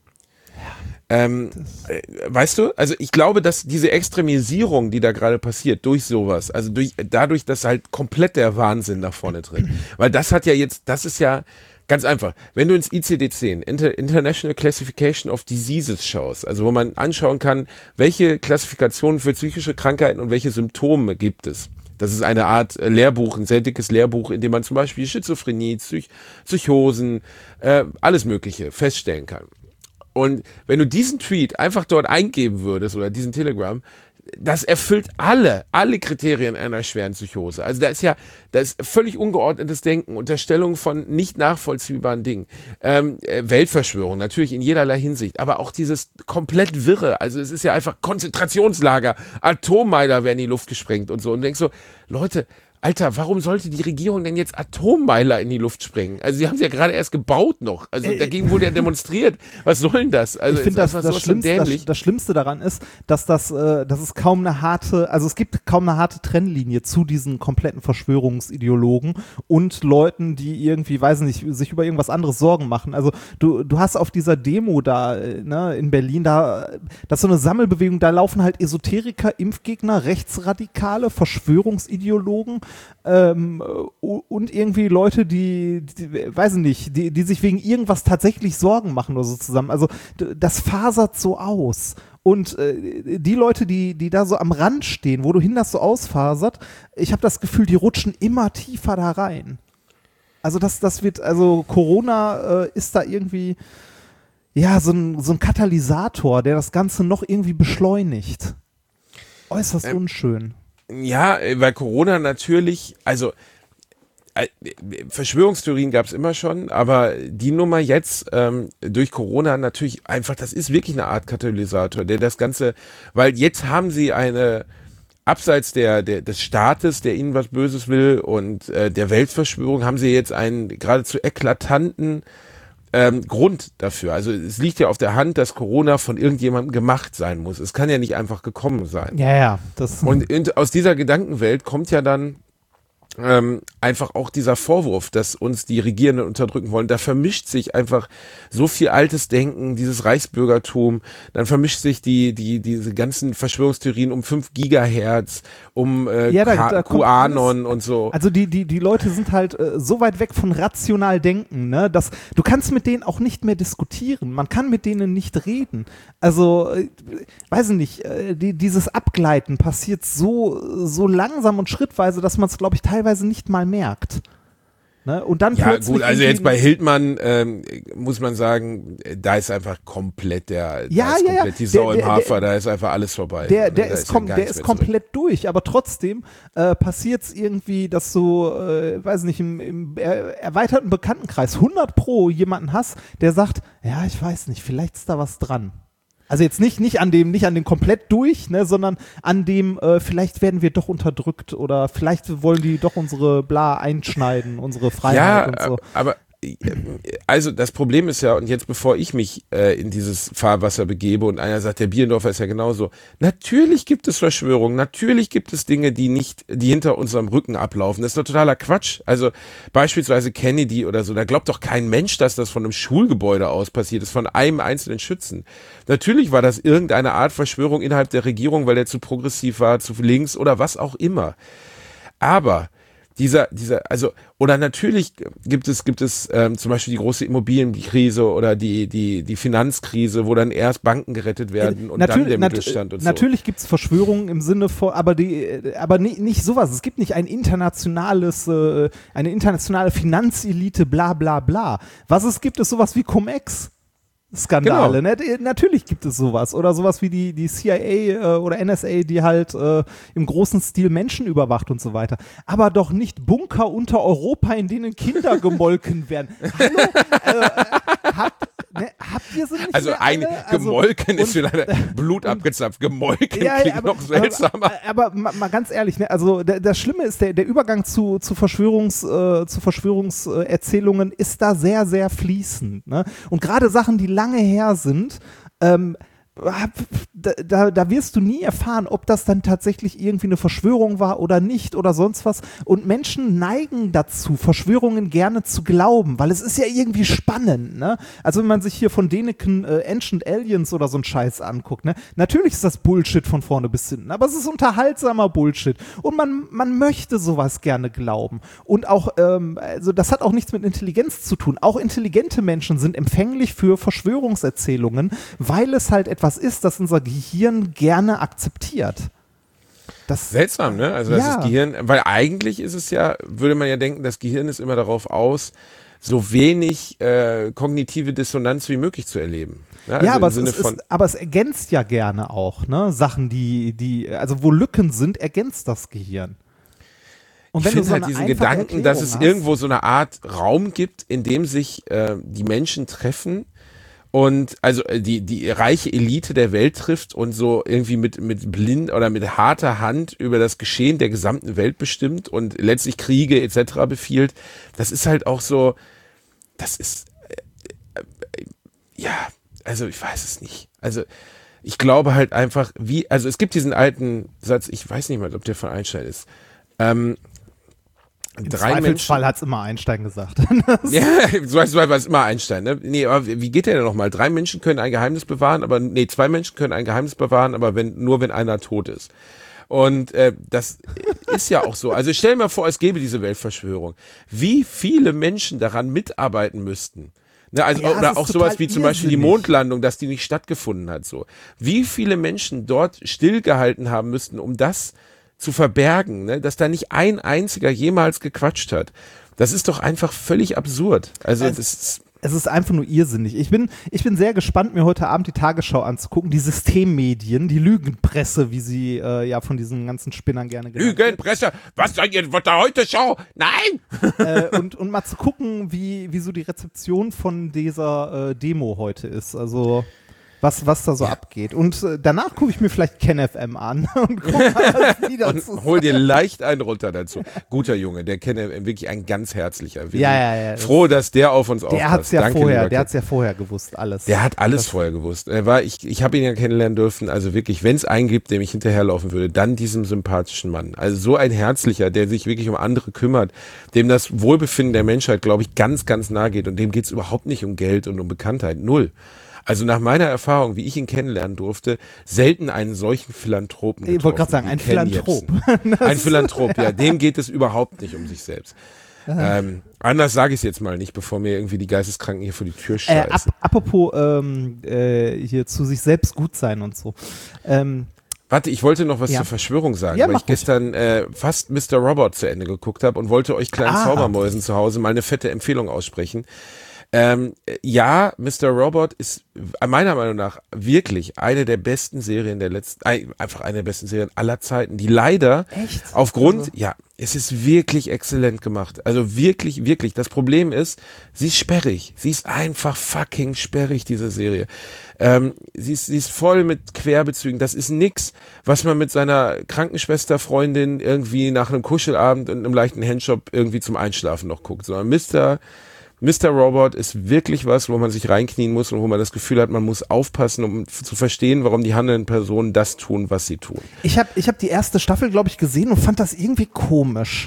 Ähm, äh, weißt du, also ich glaube, dass diese Extremisierung, die da gerade passiert, durch sowas, also durch, dadurch, dass halt komplett der Wahnsinn nach vorne tritt, weil das hat ja jetzt, das ist ja ganz einfach, wenn du ins I C D zehn, Inter International Classification of Diseases schaust, also wo man anschauen kann, welche Klassifikationen für psychische Krankheiten und welche Symptome gibt es, Das ist eine Art äh, Lehrbuch, ein sehr dickes Lehrbuch, in dem man zum Beispiel Schizophrenie, Psych- Psychosen, äh, alles Mögliche feststellen kann. Und wenn du diesen Tweet einfach dort eingeben würdest oder diesen Telegram, das erfüllt alle, alle Kriterien einer schweren Psychose. Also da ist ja, da ist völlig ungeordnetes Denken, Unterstellung von nicht nachvollziehbaren Dingen, ähm, äh, Weltverschwörung, natürlich in jederlei Hinsicht, aber auch dieses komplett Wirre, also es ist ja einfach Konzentrationslager, Atommeiler werden in die Luft gesprengt und so. Und du denkst so, Leute, Alter, warum sollte die Regierung denn jetzt Atommeiler in die Luft sprengen? Also sie haben sie ja gerade erst gebaut noch. Also dagegen wurde ja demonstriert. Was soll denn das? Also ich finde, das, das, Schlimmste, das, das Schlimmste daran ist, dass das, äh, dass es kaum eine harte, also es gibt kaum eine harte Trennlinie zu diesen kompletten Verschwörungsideologen und Leuten, die irgendwie, weiß nicht, sich über irgendwas anderes Sorgen machen. Also du, du hast auf dieser Demo da, ne, in Berlin, da, das ist so eine Sammelbewegung, da laufen halt Esoteriker, Impfgegner, Rechtsradikale, Verschwörungsideologen, Ähm, und irgendwie Leute, die, die weiß ich nicht, die, die sich wegen irgendwas tatsächlich Sorgen machen oder so zusammen. Also das fasert so aus. Und äh, die Leute, die, die da so am Rand stehen, wo du hin das so ausfasert, ich habe das Gefühl, die rutschen immer tiefer da rein. Also das, das wird, also Corona äh, ist da irgendwie, ja, so ein, so ein Katalysator, der das Ganze noch irgendwie beschleunigt. Äußerst ähm. unschön. Ja, weil Corona natürlich, also äh, Verschwörungstheorien gab es immer schon, aber die Nummer jetzt ähm, durch Corona natürlich einfach, das ist wirklich eine Art Katalysator, der das Ganze, weil jetzt haben sie eine, abseits der, der des Staates, der ihnen was Böses will und äh, der Weltverschwörung, haben sie jetzt einen geradezu eklatanten Ähm, Grund dafür. Also es liegt ja auf der Hand, dass Corona von irgendjemandem gemacht sein muss. Es kann ja nicht einfach gekommen sein. Ja, ja. Das und in, aus dieser Gedankenwelt kommt ja dann ähm, einfach auch dieser Vorwurf, dass uns die Regierenden unterdrücken wollen. Da vermischt sich einfach so viel altes Denken, dieses Reichsbürgertum, dann vermischt sich die, die, diese ganzen Verschwörungstheorien um fünf Gigahertz, um äh, ja, da, da QAnon und so. Also die, die, die Leute sind halt äh, so weit weg von rational denken, ne, dass du kannst mit denen auch nicht mehr diskutieren. Man kann mit denen nicht reden. Also, äh, weiß ich nicht, äh, die, dieses Abgleiten passiert so, so langsam und schrittweise, dass man es, glaube ich, teilweise nicht mal merkt. Ne? Und dann ja gut, also jetzt bei Hildmann ähm, muss man sagen, da ist einfach komplett der, ja, da ist ja, komplett ja. die Sau der, im Hafer, der, da ist einfach alles vorbei. Der, der da ist, ist, kom ja der ist komplett durch, aber trotzdem äh, passiert es irgendwie, dass du, äh, weiß nicht, im, im er erweiterten Bekanntenkreis hundert pro jemanden hast, der sagt, ja, ich weiß nicht, vielleicht ist da was dran. Also jetzt nicht, nicht an dem, nicht an dem komplett durch, ne, sondern an dem, äh, vielleicht werden wir doch unterdrückt oder vielleicht wollen die doch unsere Bla einschneiden, unsere Freiheit ja, und so. Aber also das Problem ist ja, und jetzt bevor ich mich äh, in dieses Fahrwasser begebe und einer sagt, der Bierendorfer ist ja genauso, natürlich gibt es Verschwörungen, natürlich gibt es Dinge, die nicht, die hinter unserem Rücken ablaufen. Das ist doch totaler Quatsch. Also beispielsweise Kennedy oder so, da glaubt doch kein Mensch, dass das von einem Schulgebäude aus passiert ist, von einem einzelnen Schützen. Natürlich war das irgendeine Art Verschwörung innerhalb der Regierung, weil der zu progressiv war, zu links oder was auch immer. Aber Dieser, dieser, also, oder natürlich gibt es, gibt es ähm, zum Beispiel die große Immobilienkrise oder die, die, die Finanzkrise, wo dann erst Banken gerettet werden und natürlich, dann der Mittelstand und so. Natürlich gibt es Verschwörungen im Sinne von, aber die, aber nicht, nicht sowas. Es gibt nicht ein internationales, äh, eine internationale Finanzelite, bla bla bla. Was es gibt, ist sowas wie Cum-Ex. Skandale, genau. Ne? Natürlich gibt es sowas. Oder sowas wie die, die C I A äh, oder N S A, die halt äh, im großen Stil Menschen überwacht und so weiter. Aber doch nicht Bunker unter Europa, in denen Kinder gemolken werden. Hallo? äh, habt, ne, habt ihr so nicht Also ein alle? gemolken also, ist vielleicht Blut abgezapft. Gemolken ja, klingt aber, noch seltsamer. Aber, aber mal, mal ganz ehrlich, ne? Also der, das Schlimme ist, der, der Übergang zu, zu, Verschwörungs, äh, zu Verschwörungserzählungen ist da sehr, sehr fließend. Ne? Und gerade Sachen, die lange her sind, ähm, Da, da, da wirst du nie erfahren, ob das dann tatsächlich irgendwie eine Verschwörung war oder nicht oder sonst was. Und Menschen neigen dazu, Verschwörungen gerne zu glauben, weil es ist ja irgendwie spannend, ne? Also wenn man sich hier von Däniken äh, Ancient Aliens oder so einen Scheiß anguckt, ne? Natürlich ist das Bullshit von vorne bis hinten, aber es ist unterhaltsamer Bullshit. Und man, man möchte sowas gerne glauben. Und auch, ähm, also das hat auch nichts mit Intelligenz zu tun. Auch intelligente Menschen sind empfänglich für Verschwörungserzählungen, weil es halt etwas was ist, das unser Gehirn gerne akzeptiert. Das, Seltsam, ne? Also das Ja. ist Gehirn, weil eigentlich ist es ja, würde man ja denken, das Gehirn ist immer darauf aus, so wenig äh, kognitive Dissonanz wie möglich zu erleben. Ne? Also ja, aber im es, Sinne ist, von, ist, aber es ergänzt ja gerne auch, ne? Sachen, die, die, also wo Lücken sind, ergänzt das Gehirn. Und ich wenn du finde so halt eine diesen einfache Gedanken, dass Erklärung es hast- irgendwo so eine Art Raum gibt, in dem sich äh, die Menschen treffen und also äh, die die reiche Elite der Welt trifft und so irgendwie mit mit blind oder mit harter Hand über das Geschehen der gesamten Welt bestimmt und letztlich Kriege et cetera befiehlt. Das ist halt auch so, das ist äh, äh, ja, also ich weiß es nicht. Also ich glaube halt einfach, wie, also es gibt diesen alten Satz, ich weiß nicht mal, ob der von Einstein ist. Ähm, Im drei Menschen. Zweifelsfall hat es immer Einstein gesagt. Ja, so heißt es immer Einstein, ne? Nee, aber wie geht der denn nochmal? Drei Menschen können ein Geheimnis bewahren, aber, nee, zwei Menschen können ein Geheimnis bewahren, aber wenn, nur wenn einer tot ist. Und äh, das ist ja auch so. Also stell dir mal vor, es gäbe diese Weltverschwörung. Wie viele Menschen daran mitarbeiten müssten? Ne, also, Ja, es oder ist auch total sowas wie zum Beispiel die irrsinnig. Mondlandung, dass die nicht stattgefunden hat. So, wie viele Menschen dort stillgehalten haben müssten, um das zu verbergen, ne? Dass da nicht ein einziger jemals gequatscht hat. Das ist doch einfach völlig absurd. Also Es- das ist, Es ist einfach nur irrsinnig. Ich bin, ich bin sehr gespannt, mir heute Abend die Tagesschau anzugucken. Die Systemmedien, die Lügenpresse, wie sie äh, ja von diesen ganzen Spinnern gerne genannt wird. Lügenpresse, was seid ihr, was da heute Show? Nein! äh, und, und mal zu gucken, wie, wie so die Rezeption von dieser äh, Demo heute ist. Also was, was da so abgeht. Und äh, danach gucke ich mir vielleicht Ken F M an und gucke mal, was die dazu Und hol dir leicht einen runter dazu. Guter Junge, der kennt wirklich ein ganz herzlicher. Wir Ja, sind ja, ja. Froh, dass der auf uns aufpasst. Der hat's ja Danke, vorher, lieber der Ken. hat's ja vorher gewusst, alles. Der hat alles vorher gewusst. Er war, ich, ich habe ihn ja kennenlernen dürfen. Also wirklich, wenn es einen gibt, dem ich hinterherlaufen würde, dann diesem sympathischen Mann. Also so ein herzlicher, der sich wirklich um andere kümmert, dem das Wohlbefinden der Menschheit, glaube ich, ganz, ganz nahe geht. Und dem geht's überhaupt nicht um Geld und um Bekanntheit. Null. Also nach meiner Erfahrung, wie ich ihn kennenlernen durfte, selten einen solchen Philanthropen Ich wollte gerade sagen, wie ein Ken Philanthrop. Jebsen. Ein Philanthrop, ja. Dem geht es überhaupt nicht um sich selbst. Ähm, anders sage ich es jetzt mal nicht, bevor mir irgendwie die Geisteskranken hier vor die Tür Äh, scheißen. ap apropos ähm, äh, hier zu sich selbst gut sein und so. Ähm, Warte, ich wollte noch was Ja. zur Verschwörung sagen, Ja, weil mach ich gestern äh, fast Mister Robot zu Ende geguckt habe und wollte euch kleinen Ah. Zaubermäusen zu Hause mal eine fette Empfehlung aussprechen. Ähm, ja, Mister Robot ist äh, meiner Meinung nach wirklich eine der besten Serien der letzten, äh, einfach eine der besten Serien aller Zeiten, die leider Echt? aufgrund, Also- ja, es ist wirklich exzellent gemacht. Also wirklich, wirklich. Das Problem ist, sie ist sperrig. Sie ist einfach fucking sperrig, diese Serie. Ähm, sie ist, sie ist voll mit Querbezügen. Das ist nix, was man mit seiner Krankenschwesterfreundin irgendwie nach einem Kuschelabend und einem leichten Handjob irgendwie zum Einschlafen noch guckt, sondern Mister Mister Robot ist wirklich was, wo man sich reinknien muss und wo man das Gefühl hat, man muss aufpassen, um f- zu verstehen, warum die handelnden Personen das tun, was sie tun. ich habe ich hab die erste Staffel, glaube ich, gesehen und fand das irgendwie komisch.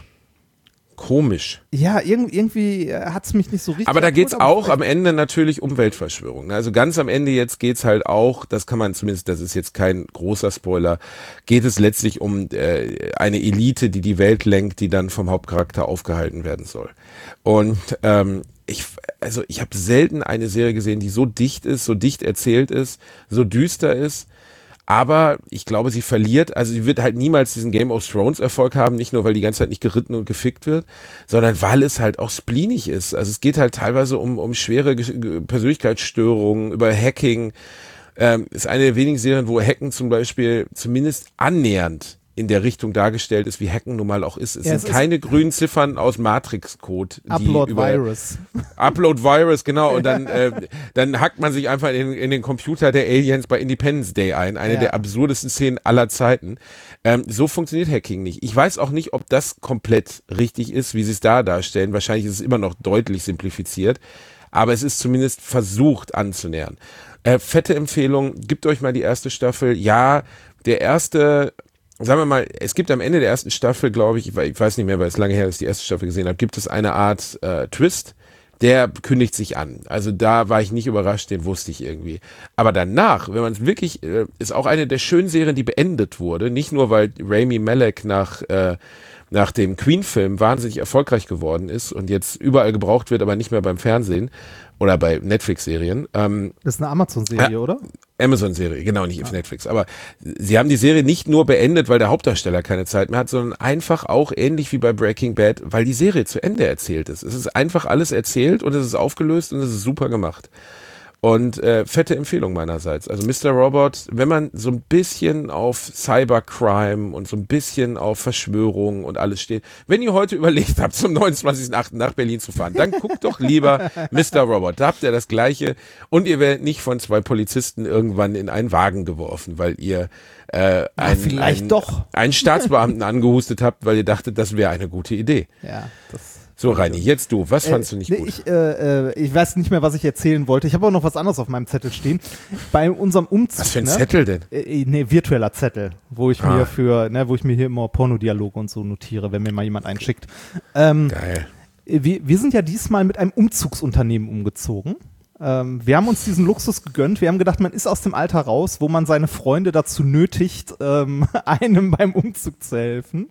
Komisch. Ja, irg irgendwie hat es mich nicht so richtig Aber da geht's abgeholt, auch aber am Ende natürlich um Weltverschwörung. Also ganz am Ende jetzt geht's halt auch, das kann man zumindest, das ist jetzt kein großer Spoiler, geht es letztlich um äh, eine Elite, die die Welt lenkt, die dann vom Hauptcharakter aufgehalten werden soll. Und ähm, ich, also ich habe selten eine Serie gesehen, die so dicht ist, so dicht erzählt ist, so düster ist. Aber ich glaube, sie verliert, also sie wird halt niemals diesen Game of Thrones Erfolg haben, nicht nur, weil die ganze Zeit nicht geritten und gefickt wird, sondern weil es halt auch spleenig ist. Also es geht halt teilweise um, um schwere Ge- Persönlichkeitsstörungen, über Hacking. Ähm, ist eine der wenigen Serien, wo Hacken zum Beispiel zumindest annähernd in der Richtung dargestellt ist, wie Hacken nun mal auch ist. Es Ja, es sind ist- keine grünen Ziffern aus Matrix-Code. die Upload über- Virus. Upload Virus, genau. Und dann, äh, dann hackt man sich einfach in, in den Computer der Aliens bei Independence Day ein. Eine Ja. der absurdesten Szenen aller Zeiten. Ähm, so funktioniert Hacking nicht. Ich weiß auch nicht, ob das komplett richtig ist, wie sie es da darstellen. Wahrscheinlich ist es immer noch deutlich simplifiziert. Aber es ist zumindest versucht anzunähern. Äh, fette Empfehlung, gebt euch mal die erste Staffel. Ja, der erste... Sagen wir mal, es gibt am Ende der ersten Staffel, glaube ich, ich weiß nicht mehr, weil es lange her ist, dass ich die erste Staffel gesehen habe, gibt es eine Art äh, Twist, der kündigt sich an. Also da war ich nicht überrascht, den wusste ich irgendwie. Aber danach, wenn man es wirklich, äh, ist auch eine der schönen Serien, die beendet wurde, nicht nur, weil Rami Malek nach, äh, nach dem Queen-Film wahnsinnig erfolgreich geworden ist und jetzt überall gebraucht wird, aber nicht mehr beim Fernsehen oder bei Netflix-Serien. Ähm, Das ist eine Amazon-Serie, Ja. oder? Amazon-Serie, genau, nicht auf Netflix. Aber sie haben die Serie nicht nur beendet, weil der Hauptdarsteller keine Zeit mehr hat, sondern einfach auch ähnlich wie bei Breaking Bad, weil die Serie zu Ende erzählt ist. Es ist einfach alles erzählt und es ist aufgelöst und es ist super gemacht. Und äh, fette Empfehlung meinerseits. Also Mister Robot, wenn man so ein bisschen auf Cybercrime und so ein bisschen auf Verschwörung und alles steht, wenn ihr heute überlegt habt, zum neunundzwanzigsten achten nach Berlin zu fahren, dann guckt doch lieber Mister Robot. Da habt ihr das Gleiche und ihr werdet nicht von zwei Polizisten irgendwann in einen Wagen geworfen, weil ihr äh, einen, vielleicht einen, doch. einen Staatsbeamten angehustet habt, weil ihr dachtet, das wäre eine gute Idee. Ja, das... So, Reini, jetzt du. Was fandst du nicht nee, gut? Ich, äh, ich weiß nicht mehr, was ich erzählen wollte. Ich habe auch noch was anderes auf meinem Zettel stehen. Bei unserem Umzug. Was für ein ne? Zettel denn? Äh, nee, virtueller Zettel, wo ich Ah. mir für, ne, wo ich mir hier immer Pornodialoge und so notiere, wenn mir mal jemand einen schickt. Ähm, Geil. wir, wir sind ja diesmal mit einem Umzugsunternehmen umgezogen. Ähm, wir haben uns diesen Luxus gegönnt. Wir haben gedacht, man ist aus dem Alter raus, wo man seine Freunde dazu nötigt, ähm, einem beim Umzug zu helfen.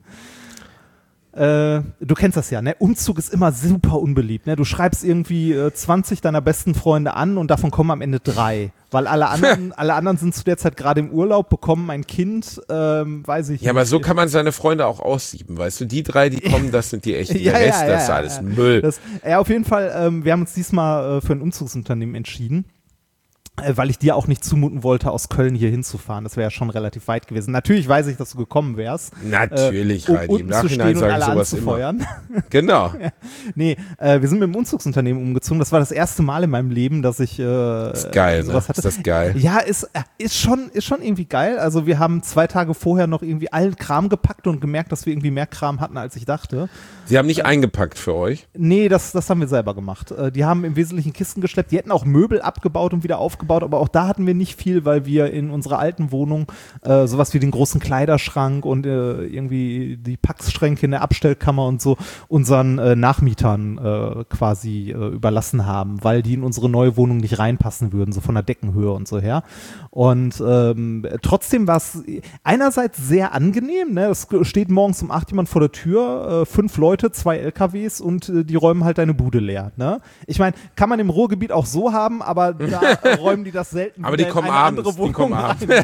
Äh, du kennst das ja, ne? Umzug ist immer super unbeliebt, ne? Du schreibst irgendwie äh, zwanzig deiner besten Freunde an und davon kommen am Ende drei. Weil alle anderen, alle anderen sind zu der Zeit gerade im Urlaub, bekommen ein Kind, ähm, weiß ich Ja, nicht. aber so kann man seine Freunde auch aussieben, weißt du? Die drei, die kommen, das sind die echten. Ja, Der Rest, ja, das ist ja, alles ja. Müll. Das, ja, auf jeden Fall, ähm, wir haben uns diesmal äh, für ein Umzugsunternehmen entschieden. Weil ich dir auch nicht zumuten wollte, aus Köln hier hinzufahren. Das wäre ja schon relativ weit gewesen. Natürlich weiß ich, dass du gekommen wärst. Natürlich, äh, um Reini. Im unten zu Nachhinein stehen und sage ich alle sowas anzufeuern. immer. Genau. Ja. Nee, äh, wir sind mit dem Umzugsunternehmen umgezogen. Das war das erste Mal in meinem Leben, dass ich äh, Ist geil, sowas ne? hatte. Ist das geil? Ja, ist, äh, ist, schon, ist schon irgendwie geil. Also wir haben zwei Tage vorher noch irgendwie allen Kram gepackt und gemerkt, dass wir irgendwie mehr Kram hatten, als ich dachte. Sie haben nicht eingepackt für euch? Nee, das, das haben wir selber gemacht. Äh, die haben im Wesentlichen Kisten geschleppt. Die hätten auch Möbel abgebaut und wieder aufgebaut, aber auch da hatten wir nicht viel, weil wir in unserer alten Wohnung äh, sowas wie den großen Kleiderschrank und äh, irgendwie die Packschränke in der Abstellkammer und so unseren äh, Nachmietern äh, quasi äh, überlassen haben, weil die in unsere neue Wohnung nicht reinpassen würden, so von der Deckenhöhe und so her. Und ähm, trotzdem war es einerseits sehr angenehm, ne? Es steht morgens um acht jemand vor der Tür, äh, fünf Leute, zwei L K Ws und äh, die räumen halt deine Bude leer. Ne? Ich meine, kann man im Ruhrgebiet auch so haben, aber da äh, räumen die das selten Aber wieder die kommen in eine abends. andere Wohnung Die kommen abends. rein.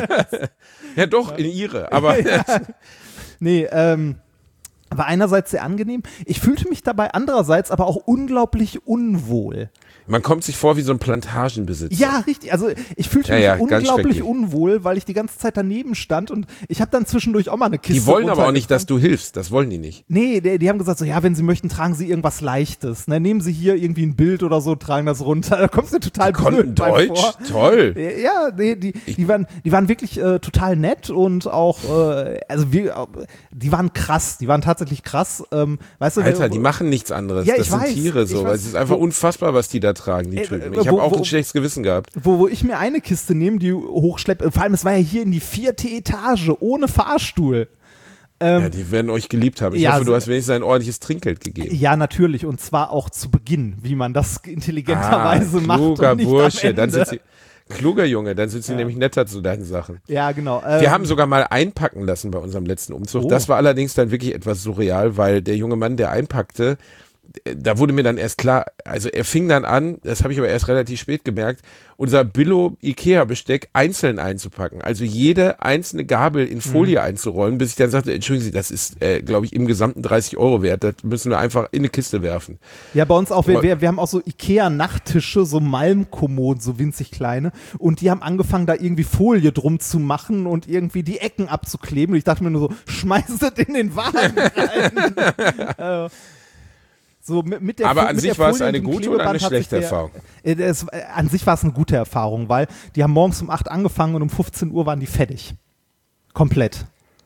Ja doch, in ihre. Aber Ja. Nee, ähm, war einerseits sehr angenehm. Ich fühlte mich dabei andererseits aber auch unglaublich unwohl. man kommt sich vor wie so ein Plantagenbesitzer. Ja, richtig. Also ich fühlte Ja, mich ja, ganz unglaublich schrecklich. unwohl, weil ich die ganze Zeit daneben stand und ich habe dann zwischendurch auch mal eine Kiste Die wollen aber auch nicht, dass runtergefahren. du hilfst. Das wollen die nicht. Nee, die, die haben gesagt so, ja, wenn Sie möchten, tragen Sie irgendwas Leichtes. Ne? Nehmen Sie hier irgendwie ein Bild oder so, tragen das runter. Da kommst du total Konnten blöd bei Deutsch? vor. Toll. Ja, nee, die, die, waren, die waren wirklich äh, total nett und auch, äh, also wir, äh, die waren krass, die waren tatsächlich krass. Ähm, weißt du, Alter, der- die machen nichts anderes. Ja, das ich sind weiß, Tiere ich so. weiß. Es ist einfach Wo- unfassbar, was die da tragen, die Äh, Typen. äh, Ich habe wo- auch wo- ein schlechtes Gewissen gehabt. Wo, wo ich mir eine Kiste nehme, die hochschleppe, vor allem, es war ja hier in die vierte Etage, ohne Fahrstuhl. Ja, die werden euch geliebt haben. Ich ja, hoffe, du so- hast wenigstens ein ordentliches Trinkgeld gegeben. Ja, natürlich, und zwar auch zu Beginn, wie man das intelligenterweise Ah, macht. kluger und nicht Bursche. am Dann Ende. sind sie, kluger Junge, dann sind sie nämlich netter zu deinen Sachen. Ja, genau. Ähm, Wir haben sogar mal einpacken lassen bei unserem letzten Umzug. Oh. Das war allerdings dann wirklich etwas surreal, weil der junge Mann, der einpackte, da wurde mir dann erst klar, also er fing dann an, das habe ich aber erst relativ spät gemerkt, unser Billo-Ikea-Besteck einzeln einzupacken. Also jede einzelne Gabel in Folie Mhm. einzurollen, bis ich dann sagte, entschuldigen Sie, das ist, äh, glaube ich, im gesamten dreißig Euro wert. Das müssen wir einfach in eine Kiste werfen. Ja, bei uns auch, wir, Aber- wir, wir haben auch so Ikea-Nachttische, so Malmkommoden, so winzig kleine, und die haben angefangen, da irgendwie Folie drum zu machen und irgendwie die Ecken abzukleben. Und ich dachte mir nur so, schmeiß das in den Wagen rein. äh, so mit, mit der Aber Fo- an mit sich der war es Folie und eine dem gute oder eine Klebeband hat sich schlechte der- Erfahrung? Äh, das, äh, an sich war es eine gute Erfahrung, weil die haben morgens um acht angefangen und um fünfzehn Uhr waren die fertig. Komplett.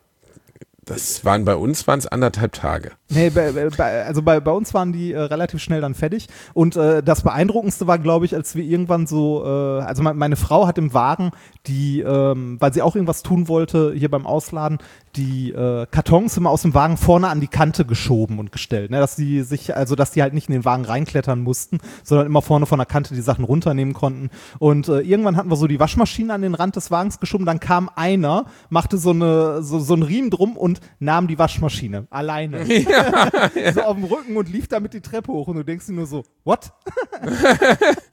Das waren bei uns waren es anderthalb Tage. Nee, bei, bei, also bei, bei uns waren die äh, relativ schnell dann fertig. Und äh, das Beeindruckendste war, glaube ich, als wir irgendwann so, äh, also me- meine Frau hat im Wagen die, ähm, weil sie auch irgendwas tun wollte, hier beim Ausladen, die äh, Kartons immer aus dem Wagen vorne an die Kante geschoben und gestellt. Ne? Dass die sich, also dass die halt nicht in den Wagen reinklettern mussten, sondern immer vorne von der Kante die Sachen runternehmen konnten. Und äh, irgendwann hatten wir so die Waschmaschine an den Rand des Wagens geschoben, dann kam einer, machte so eine so, so einen Riemen drum und nahm die Waschmaschine alleine. So auf dem Rücken und lief damit die Treppe hoch und du denkst dir nur so, what?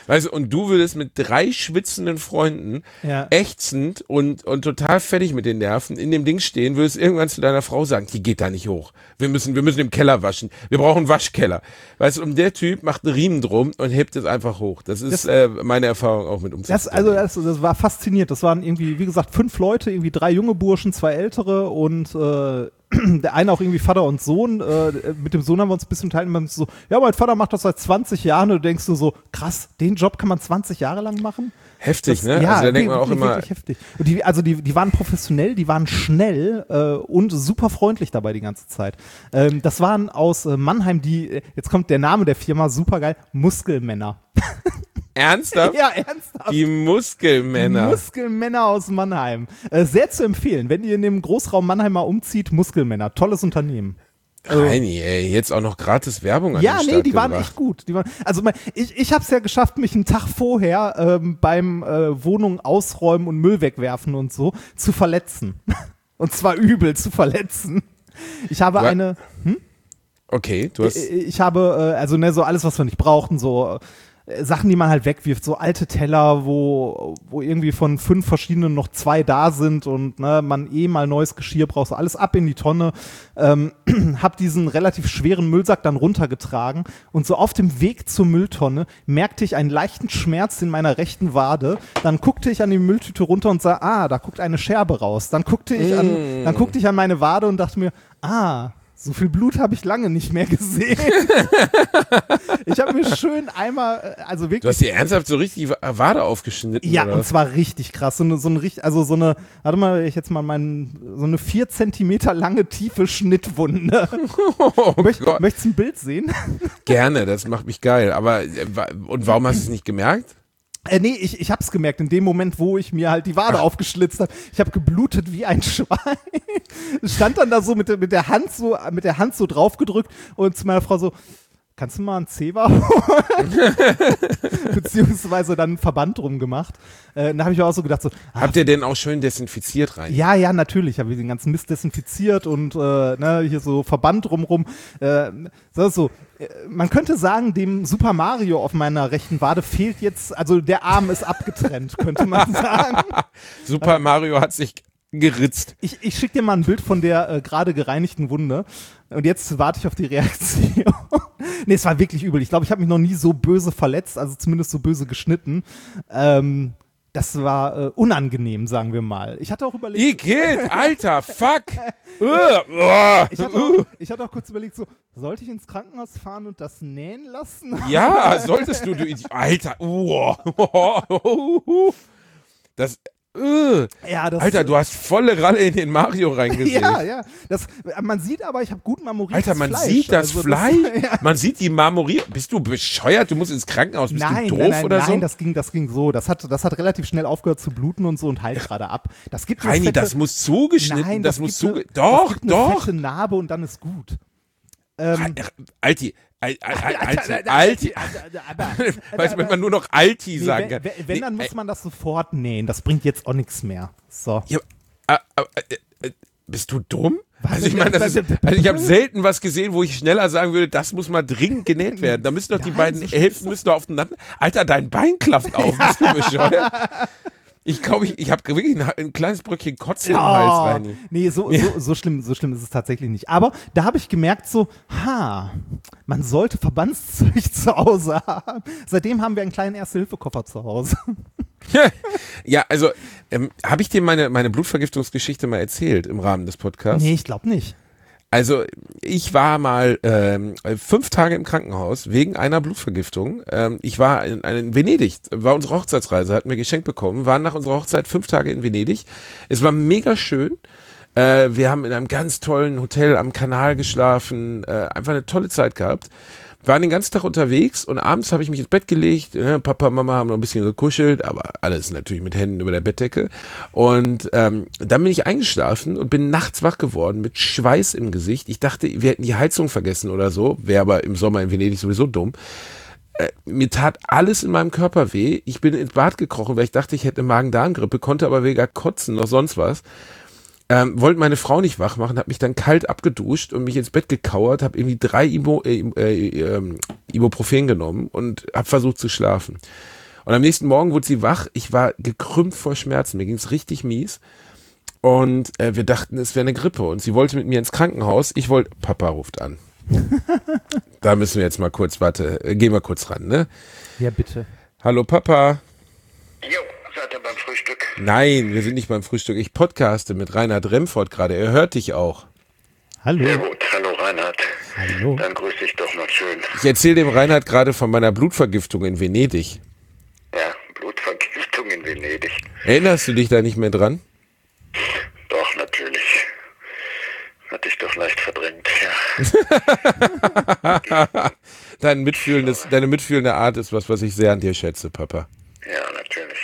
Weißt du, und du würdest mit drei schwitzenden Freunden, Ja. ächzend und, und total fertig mit den Nerven in dem Ding stehen, würdest irgendwann zu deiner Frau sagen, die geht da nicht hoch. Wir müssen, wir müssen im Keller waschen. Wir brauchen einen Waschkeller. Weißt du, und der Typ macht einen Riemen drum und hebt es einfach hoch. Das ist Das- äh, meine Erfahrung auch mit Umzug. Das, also das, das war faszinierend. Das waren irgendwie, wie gesagt, fünf Leute, irgendwie drei junge Burschen, zwei ältere und äh, der eine auch irgendwie Vater und Sohn. Äh, mit dem Sohn haben wir uns ein bisschen unterhalten. Man so, ja, mein Vater macht das seit zwanzig Jahren und du denkst du so, krass, den Job kann man zwanzig Jahre lang machen? Heftig, Das- ne? Ja, also da denkt man auch wirklich, immer, wirklich heftig. Und die, also die, die waren professionell, die waren schnell äh, und super freundlich dabei die ganze Zeit. Ähm, das waren aus äh, Mannheim, die, äh, jetzt kommt der Name der Firma, super geil, Muskelmänner. ernsthaft? Ja, ernsthaft. Die Muskelmänner. Muskelmänner aus Mannheim. Äh, sehr zu empfehlen, wenn ihr in dem Großraum Mannheim mal umzieht, Muskelmänner. Tolles Unternehmen. Reini, ey, jetzt auch noch gratis Werbung an Ja, den nee, Start die waren gebracht. echt gut. Die waren, also mein, ich, ich habe es ja geschafft, mich einen Tag vorher ähm, beim äh, Wohnung ausräumen und Müll wegwerfen und so zu verletzen. Und zwar übel zu verletzen. Ich habe Wa- eine, Okay, du hast, ich, ich habe, äh, also ne, so alles, was wir nicht brauchten, so äh, Sachen, die man halt wegwirft, so alte Teller, wo, wo irgendwie von fünf verschiedenen noch zwei da sind und ne, man eh mal neues Geschirr braucht, so alles ab in die Tonne. Ähm, hab diesen relativ schweren Müllsack dann runtergetragen und so auf dem Weg zur Mülltonne merkte ich einen leichten Schmerz in meiner rechten Wade. Dann guckte ich an die Mülltüte runter und sah, ah, da guckt eine Scherbe raus. Dann guckte ich an, dann guckte ich an meine Wade und dachte mir, ah, so viel Blut habe ich lange nicht mehr gesehen. Ich habe mir schön einmal, äh, also du wirklich. hast dir ernsthaft so richtig die Wade aufgeschnitten, Ja, oder und was? zwar richtig krass. So eine, so eine, richt- also so eine, warte mal, ich jetzt mal meinen, so eine vier Zentimeter lange tiefe Schnittwunde. Oh Möcht, Gott. möchtest du ein Bild sehen? Gerne, das macht mich geil. Aber, äh, wa- und warum hast du es nicht gemerkt? Äh, nee, ich, ich hab's gemerkt, in dem Moment, wo ich mir halt die Wade aufgeschlitzt habe. Ich habe geblutet wie ein Schwein. Stand dann da so mit, der- mit der Hand so, mit der Hand so draufgedrückt und zu meiner Frau so, kannst du mal einen Zewa holen? Beziehungsweise dann einen Verband drum gemacht. Äh, da habe ich mir auch so gedacht, so, ah, Habt ihr denn auch schön desinfiziert rein? ja, ja, natürlich. Habe ich den ganzen Mist desinfiziert und äh, ne, hier so Verband drumrum. Äh, so, so. Äh, Man könnte sagen, dem Super Mario auf meiner rechten Wade fehlt jetzt, also der Arm ist abgetrennt, könnte man sagen. Super Mario hat sich geritzt. Ich, ich schicke dir mal ein Bild von der äh, gerade gereinigten Wunde. Und jetzt warte ich auf die Reaktion. Nee, es war wirklich übel. Ich glaube, ich habe mich noch nie so böse verletzt, also zumindest so böse geschnitten. Ähm, das war äh, unangenehm, sagen wir mal. Ich hatte auch überlegt. Igitt, Alter, fuck. Uah, uah. Ich hatte, auch, ich hatte auch kurz überlegt, so, sollte ich ins Krankenhaus fahren und das nähen lassen? Ja, solltest du, du Idiot. Alter, uah. Das, uh. Ja, das, Alter, du hast volle Ralle in den Mario reingesehen. Ja, ja. Das, man sieht aber, ich habe gut marmoriertes Alter, man Fleisch. sieht das Also Fleisch, ja. man sieht die Marmorier. Bist du bescheuert? Du musst ins Krankenhaus. Bist Nein, du doof nein, nein, oder nein, so? das ging, das ging so. Das hat, das hat relativ schnell aufgehört zu bluten und so und heilt gerade ab. Das gibt eine Reini, fette- das muss zugeschnitten, Nein, das, das muss gibt zuge... eine- Doch, das gibt eine doch. fette Narbe und dann ist gut. Ähm, Alti, Al- Al- Al- Alti, Alter, Alti. aber- Weißt du, wenn man nur noch Alti Nee, sagen wenn, kann. wenn, wenn Nee, dann muss ey, man das sofort nähen. Das bringt jetzt auch nichts mehr. So. Ja, äh, äh, äh, bist du dumm? Also ich meine, das ist, also ich habe selten was gesehen, wo ich schneller sagen würde, das muss mal dringend genäht werden. Da müssen doch die Nein, beiden so schlimm Hälften müssen doch aufeinander. Alter, dein Bein klafft auf, bist du bescheuert? Ich glaube, ich, ich habe wirklich ein, ein kleines Bröckchen Kotze im Hals, Reini. Nee, so, so, so, schlimm, so schlimm ist es tatsächlich nicht. Aber da habe ich gemerkt, so, ha, man sollte Verbandszeug zu Hause haben. Seitdem haben wir einen kleinen Erste-Hilfe-Koffer zu Hause. Ja, also ähm, habe ich dir meine, meine Blutvergiftungsgeschichte mal erzählt im Rahmen des Podcasts? Nee, ich glaube nicht. Also ich war mal ähm, fünf Tage im Krankenhaus wegen einer Blutvergiftung. Ähm, ich war in, in Venedig, war unsere Hochzeitsreise, hatten wir geschenkt bekommen, waren nach unserer Hochzeit fünf Tage in Venedig. Es war mega schön. Äh, wir haben in einem ganz tollen Hotel am Kanal geschlafen, äh, einfach eine tolle Zeit gehabt. Waren den ganzen Tag unterwegs und abends habe ich mich ins Bett gelegt. Äh, Papa, Mama haben noch ein bisschen gekuschelt, aber alles natürlich mit Händen über der Bettdecke. Und ähm, dann bin ich eingeschlafen und bin nachts wach geworden mit Schweiß im Gesicht. Ich dachte, wir hätten die Heizung vergessen oder so. Wäre aber im Sommer in Venedig sowieso dumm. Äh, mir tat alles in meinem Körper weh. Ich bin ins Bad gekrochen, weil ich dachte, ich hätte Magen-Darm-Grippe, konnte aber weder kotzen noch sonst was. Ähm, wollte meine Frau nicht wach machen, habe mich dann kalt abgeduscht und mich ins Bett gekauert, habe irgendwie drei Ibu, äh, äh, äh, Ibuprofen genommen und habe versucht zu schlafen. Und am nächsten Morgen wurde sie wach. Ich war gekrümmt vor Schmerzen. Mir ging es richtig mies. Und äh, wir dachten, es wäre eine Grippe. Und sie wollte mit mir ins Krankenhaus. Ich wollte, Papa ruft an. Da müssen wir jetzt mal kurz, warte, äh, gehen wir kurz ran, ne? Ja, bitte. Hallo Papa. Jo, seid ihr beim Frühstück? Nein, wir sind nicht beim Frühstück. Ich podcaste mit Reinhard Remford gerade. Er hört dich auch. Hallo. Sehr gut. Hallo Reinhard. Hallo. Dann grüß dich doch noch schön. Ich erzähle dem Reinhard gerade von meiner Blutvergiftung in Venedig. Ja, Blutvergiftung in Venedig. Erinnerst du dich da nicht mehr dran? Doch, natürlich. Hatte ich doch leicht verdrängt, ja. Dein mitfühlendes, deine mitfühlende Art ist was, was ich sehr an dir schätze, Papa. Ja, natürlich.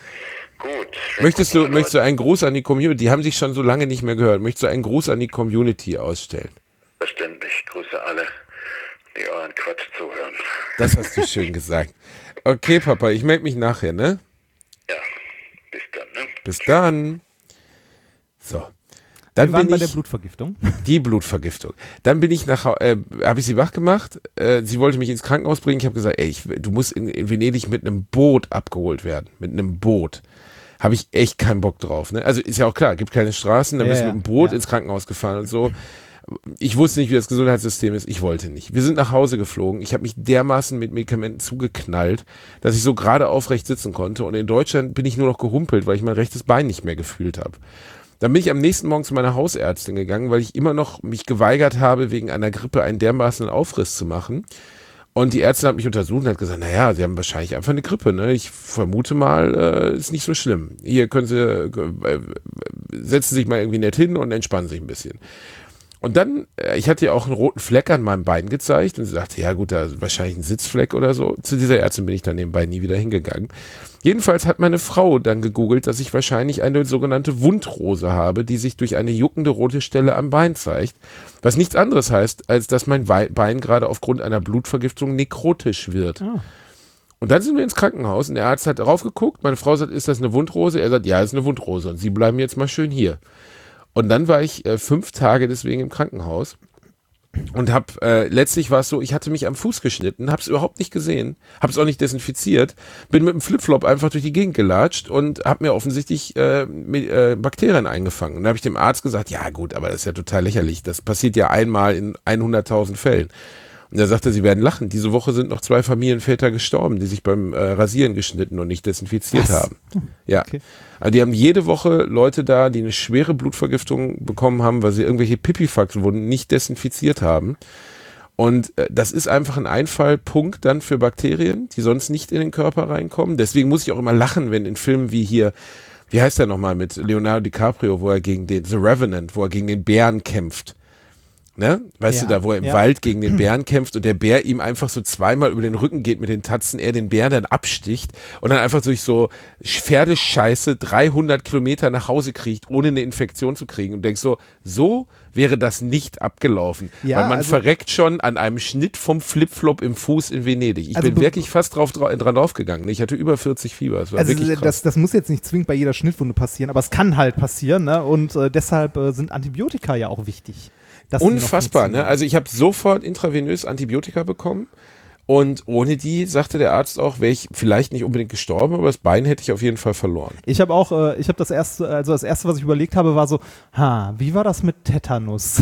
Gut. Möchtest du, möchtest du einen Gruß an die Community? Die haben sich schon so lange nicht mehr gehört. Möchtest du einen Gruß an die Community ausstellen? Bestimmt. Ich grüße alle, die euren Quatsch zuhören. Das hast du schön gesagt. Okay, Papa, ich melde mich nachher, ne? Ja, bis dann, ne? Bis dann. So. Dann Wir waren bin bei ich, der Blutvergiftung. Die Blutvergiftung. Dann bin ich nach, äh, habe ich sie wach gemacht. Äh, sie wollte mich ins Krankenhaus bringen. Ich habe gesagt, ey, ich, du musst in, in Venedig mit einem Boot abgeholt werden. Mit einem Boot. Habe ich echt keinen Bock drauf. Ne? Also ist ja auch klar, gibt keine Straßen. Dann Ja, bist du ja, mit dem Boot ja. ins Krankenhaus gefahren und so. Ich wusste nicht, wie das Gesundheitssystem ist. Ich wollte nicht. Wir sind nach Hause geflogen. Ich habe mich dermaßen mit Medikamenten zugeknallt, dass ich so gerade aufrecht sitzen konnte. Und in Deutschland bin ich nur noch gehumpelt, weil ich mein rechtes Bein nicht mehr gefühlt habe. Dann bin ich am nächsten Morgen zu meiner Hausärztin gegangen, weil ich immer noch mich geweigert habe, wegen einer Grippe einen dermaßen Aufriss zu machen. Und die Ärztin hat mich untersucht und hat gesagt, naja, Sie haben wahrscheinlich einfach eine Grippe, ne? Ich vermute mal, äh, ist nicht so schlimm. Hier können Sie, äh, setzen Sie sich mal irgendwie nett hin und entspannen sich ein bisschen. Und dann, ich hatte ja auch einen roten Fleck an meinem Bein gezeigt und sie sagte, ja gut, da ist wahrscheinlich ein Sitzfleck oder so. Zu dieser Ärztin bin ich dann nebenbei nie wieder hingegangen. Jedenfalls hat meine Frau dann gegoogelt, dass ich wahrscheinlich eine sogenannte Wundrose habe, die sich durch eine juckende rote Stelle am Bein zeigt. Was nichts anderes heißt, als dass mein Bein gerade aufgrund einer Blutvergiftung nekrotisch wird. Oh. Und dann sind wir ins Krankenhaus und der Arzt hat darauf geguckt. Meine Frau sagt, ist das eine Wundrose? Er sagt, ja, das ist eine Wundrose und Sie bleiben jetzt mal schön hier. Und dann war ich äh, fünf Tage deswegen im Krankenhaus und habe, äh, letztlich war es so, ich hatte mich am Fuß geschnitten, habe es überhaupt nicht gesehen, habe es auch nicht desinfiziert, bin mit dem Flipflop einfach durch die Gegend gelatscht und habe mir offensichtlich äh, mit, äh, Bakterien eingefangen. Und da habe ich dem Arzt gesagt, ja gut, aber das ist ja total lächerlich, das passiert ja einmal in hunderttausend Fällen. Und er sagte, Sie werden lachen, diese Woche sind noch zwei Familienväter gestorben, die sich beim äh, Rasieren geschnitten und nicht desinfiziert Was? haben. Ja, Okay. also die haben jede Woche Leute da, die eine schwere Blutvergiftung bekommen haben, weil sie irgendwelche Pipifax-Wunden nicht desinfiziert haben. Und äh, das ist einfach ein Einfallpunkt dann für Bakterien, die sonst nicht in den Körper reinkommen. Deswegen muss ich auch immer lachen, wenn in Filmen wie hier, wie heißt der nochmal mit Leonardo DiCaprio, wo er gegen den, The Revenant, wo er gegen den Bären kämpft. Ne? Weißt Ja, du, da wo er im ja. Wald gegen den Bären kämpft und der Bär ihm einfach so zweimal über den Rücken geht mit den Tatzen, er den Bären dann absticht und dann einfach durch so Pferdescheiße dreihundert Kilometer nach Hause kriegt, ohne eine Infektion zu kriegen und denkst so, so wäre das nicht abgelaufen. Ja, weil man also- verreckt schon an einem Schnitt vom Flipflop im Fuß in Venedig. Ich Also bin be- wirklich fast drauf, dra dran draufgegangen. Ich hatte über vierzig Fieber. Es war Also wirklich krass. das, das muss jetzt nicht zwingend bei jeder Schnittwunde passieren, aber es kann halt passieren, ne? Und äh, deshalb äh, sind Antibiotika ja auch wichtig. dass die noch Unfassbar, ne? funktionieren. Also ich habe sofort intravenös Antibiotika bekommen und ohne die, sagte der Arzt auch, wäre ich vielleicht nicht unbedingt gestorben, aber das Bein hätte ich auf jeden Fall verloren. Ich habe auch, äh, ich habe das erste, also das erste, was ich überlegt habe, war so, ha, wie war das mit Tetanus?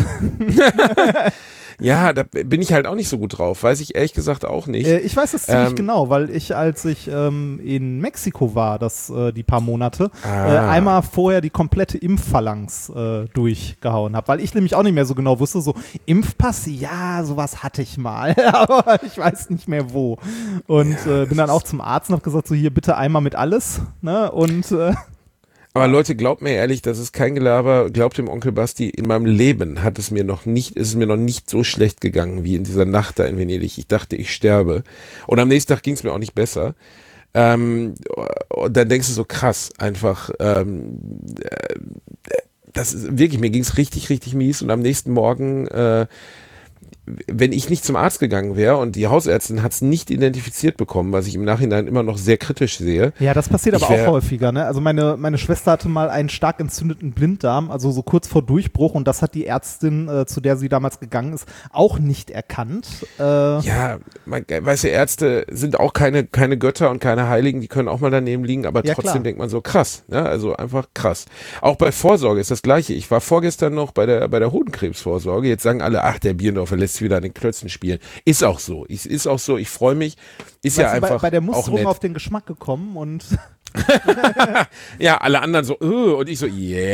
Ja, da bin ich halt auch nicht so gut drauf, weiß ich ehrlich gesagt auch nicht. Äh, ich weiß das ziemlich Ähm, genau, weil ich, als ich ähm, in Mexiko war, das äh, die paar Monate, Ah. äh, einmal vorher die komplette Impfphalanx äh, durchgehauen habe, weil ich nämlich auch nicht mehr so genau wusste, so Impfpass, ja, sowas hatte ich mal, aber ich weiß nicht mehr wo. Und äh, bin dann auch zum Arzt und habe gesagt, so hier bitte einmal mit alles, ne? Und äh, Aber Leute, glaubt mir ehrlich, das ist kein Gelaber. Glaubt dem Onkel Basti, in meinem Leben hat es mir noch nicht, ist es mir noch nicht so schlecht gegangen wie in dieser Nacht da in Venedig. Ich dachte, ich sterbe. Und am nächsten Tag ging es mir auch nicht besser. Ähm, und dann denkst du so krass, einfach, ähm, äh, das ist wirklich, mir ging es richtig, richtig mies. Und am nächsten Morgen, äh, wenn ich nicht zum Arzt gegangen wäre und die Hausärztin hat es nicht identifiziert bekommen, was ich im Nachhinein immer noch sehr kritisch sehe. Ja, das passiert aber wär, auch häufiger. Ne? Also meine, meine Schwester hatte mal einen stark entzündeten Blinddarm, also so kurz vor Durchbruch, und das hat die Ärztin, äh, zu der sie damals gegangen ist, auch nicht erkannt. Äh, ja, man, weißt du, Ärzte sind auch keine, keine Götter und keine Heiligen, die können auch mal daneben liegen, aber ja, trotzdem klar. denkt man so, krass, ne? Also einfach krass. Auch bei Vorsorge ist das Gleiche. Ich war vorgestern noch bei der, bei der Hodenkrebsvorsorge. Jetzt sagen alle, ach, der Bierendorfer lässt sich wieder an den Klötzen spielen. Ist auch so. Ist, ist auch so. Ich freue mich. Ist weißt ja du, einfach bei, bei der auch Musterung nett. auf den Geschmack gekommen und Ja, alle anderen so, uh, und ich so,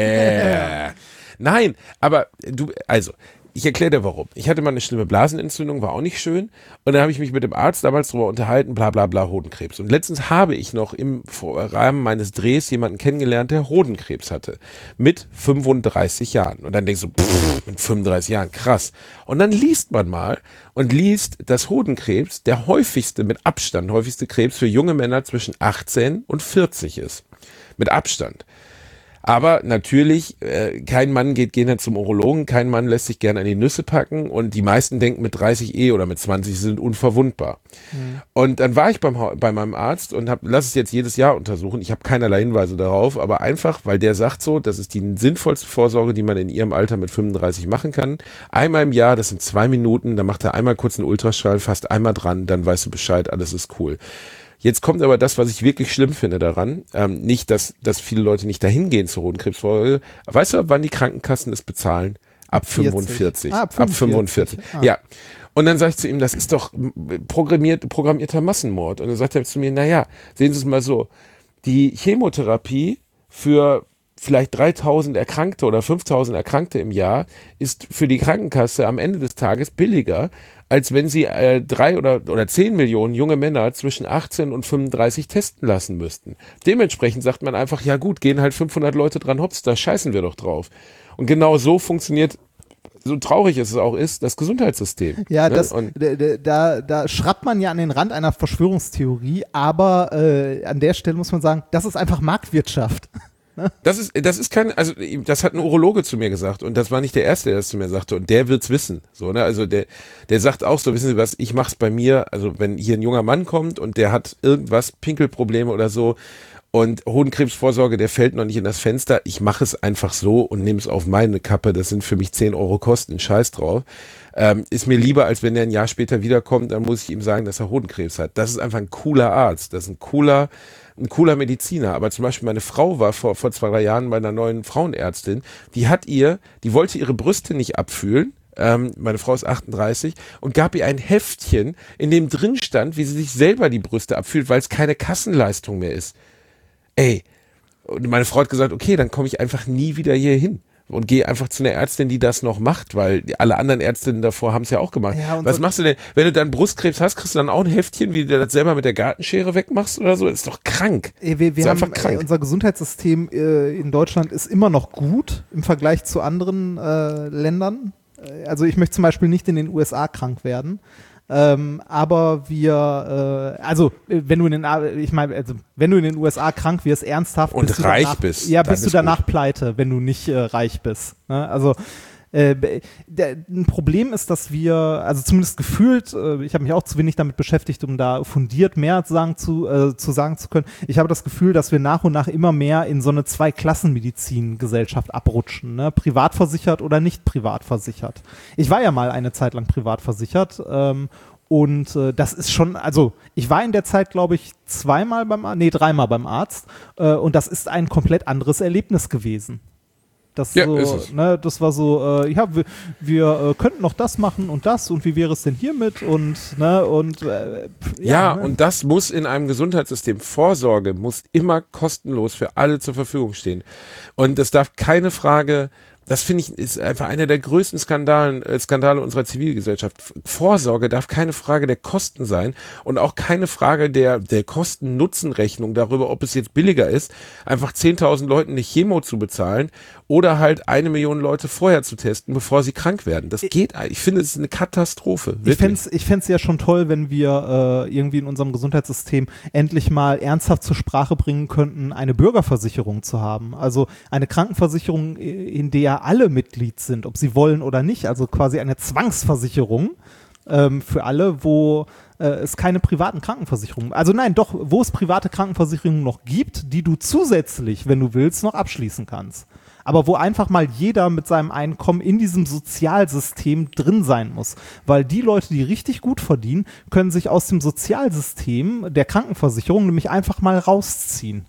yeah. Nein, aber du, also, ich erkläre dir warum. Ich hatte mal eine schlimme Blasenentzündung, war auch nicht schön. Und dann habe ich mich mit dem Arzt damals drüber unterhalten, bla bla bla, Hodenkrebs. Und letztens habe ich noch im Rahmen meines Drehs jemanden kennengelernt, der Hodenkrebs hatte. Mit fünfunddreißig Jahren. Und dann denkst du, pff, mit fünfunddreißig Jahren, krass. Und dann liest man mal und liest, dass Hodenkrebs der häufigste, mit Abstand häufigste Krebs für junge Männer zwischen achtzehn und vierzig ist. Mit Abstand. Aber natürlich, äh, kein Mann geht gerne zum Urologen, kein Mann lässt sich gerne an die Nüsse packen und die meisten denken mit dreißig eh oder mit zwanzig sind unverwundbar. Mhm. Und dann war ich beim, bei meinem Arzt und hab, lass es jetzt jedes Jahr untersuchen. Ich habe keinerlei Hinweise darauf, aber einfach, weil der sagt so, das ist die sinnvollste Vorsorge, die man in ihrem Alter mit fünfunddreißig machen kann. Einmal im Jahr, das sind zwei Minuten, dann macht er einmal kurz einen Ultraschall, fasst einmal dran, dann weißt du Bescheid, alles ist cool. Jetzt kommt aber das, was ich wirklich schlimm finde daran. Ähm, nicht, dass, dass viele Leute nicht dahin gehen zur Hodenkrebsvorsorge. Weißt du, wann die Krankenkassen es bezahlen? Ab fünfundvierzig. Ah, ab fünfundvierzig. Ah. Ja. Und dann sage ich zu ihm, das ist doch programmiert, programmierter Massenmord. Und dann sagt er zu mir, naja, sehen Sie es mal so. Die Chemotherapie für vielleicht dreitausend Erkrankte oder fünftausend Erkrankte im Jahr ist für die Krankenkasse am Ende des Tages billiger, als wenn sie äh, drei oder, oder zehn Millionen junge Männer zwischen achtzehn und fünfunddreißig testen lassen müssten. Dementsprechend sagt man einfach, ja gut, gehen halt fünfhundert Leute dran, hops, da scheißen wir doch drauf. Und genau so funktioniert, so traurig es auch ist, das Gesundheitssystem. Ja, ne? das, Und da, da, da schrappt man ja an den Rand einer Verschwörungstheorie, aber äh, an der Stelle muss man sagen, das ist einfach Marktwirtschaft. Das ist, das ist kein, also das hat ein Urologe zu mir gesagt und das war nicht der Erste, der das zu mir sagte und der wird's wissen, so, ne, also der, der sagt auch so, wissen Sie was, ich mach's bei mir, also wenn hier ein junger Mann kommt und der hat irgendwas, Pinkelprobleme oder so und Hodenkrebsvorsorge, der fällt noch nicht in das Fenster, ich mache es einfach so und nehme es auf meine Kappe, das sind für mich zehn Euro Kosten, scheiß drauf, ähm, ist mir lieber, als wenn der ein Jahr später wiederkommt, dann muss ich ihm sagen, dass er Hodenkrebs hat. Das ist einfach ein cooler Arzt, das ist ein cooler ein cooler Mediziner, aber zum Beispiel meine Frau war vor, vor zwei, drei Jahren bei einer neuen Frauenärztin, die hat ihr, die wollte ihre Brüste nicht abfühlen, ähm, meine Frau ist achtunddreißig, und gab ihr ein Heftchen, in dem drin stand, wie sie sich selber die Brüste abfühlt, weil es keine Kassenleistung mehr ist. Ey, und meine Frau hat gesagt, okay, dann komme ich einfach nie wieder hier hin. Und gehe einfach zu einer Ärztin, die das noch macht, weil alle anderen Ärztinnen davor haben es ja auch gemacht. Ja, was so machst du denn, wenn du dann Brustkrebs hast, kriegst du dann auch ein Heftchen, wie du das selber mit der Gartenschere wegmachst oder so? Das ist doch krank. Wir, wir ist haben, einfach krank. Unser Gesundheitssystem äh, in Deutschland ist immer noch gut im Vergleich zu anderen äh, Ländern. Also ich möchte zum Beispiel nicht in den U S A krank werden. Ähm, aber wir, äh, also wenn du in den, ich meine, also wenn du in den U S A krank wirst, ernsthaft und bist reich du danach, bist, ja, bist du danach gut. pleite, wenn du nicht äh, reich bist. Ne? Also äh, der, ein Problem ist, dass wir, also zumindest gefühlt, äh, ich habe mich auch zu wenig damit beschäftigt, um da fundiert mehr sagen zu, äh, zu sagen zu können. Ich habe das Gefühl, dass wir nach und nach immer mehr in so eine Zwei-Klassen-Medizin-Gesellschaft abrutschen, ne? Privat versichert oder nicht privat versichert. Ich war ja mal eine Zeit lang privat versichert, ähm, und äh, das ist schon, also ich war in der Zeit, glaube ich, zweimal beim Arzt, nee, dreimal beim Arzt, äh, und das ist ein komplett anderes Erlebnis gewesen. Das, ja, so, ist es. Ne, das war so, äh, ja, wir, wir äh, könnten noch das machen und das und wie wäre es denn hiermit und, ne, und äh, ja, ja ne? Und das muss in einem Gesundheitssystem, Vorsorge muss immer kostenlos für alle zur Verfügung stehen. Und es darf keine Frage, das finde ich, ist einfach einer der größten Skandalen, äh, Skandale unserer Zivilgesellschaft. Vorsorge darf keine Frage der Kosten sein und auch keine Frage der, der Kosten-Nutzen-Rechnung darüber, ob es jetzt billiger ist, einfach zehntausend Leuten eine Chemo zu bezahlen oder halt eine Million Leute vorher zu testen, bevor sie krank werden. Das geht, ich finde, es ist eine Katastrophe. Wirklich. Ich fände es ich fänd's ja schon toll, wenn wir äh, irgendwie in unserem Gesundheitssystem endlich mal ernsthaft zur Sprache bringen könnten, eine Bürgerversicherung zu haben. Also eine Krankenversicherung, in der der alle Mitglied sind, ob sie wollen oder nicht. Also quasi eine Zwangsversicherung ähm, für alle, wo äh, es keine privaten Krankenversicherungen, also nein, doch, wo es private Krankenversicherungen noch gibt, die du zusätzlich, wenn du willst, noch abschließen kannst. Aber wo einfach mal jeder mit seinem Einkommen in diesem Sozialsystem drin sein muss. Weil die Leute, die richtig gut verdienen, können sich aus dem Sozialsystem der Krankenversicherung nämlich einfach mal rausziehen.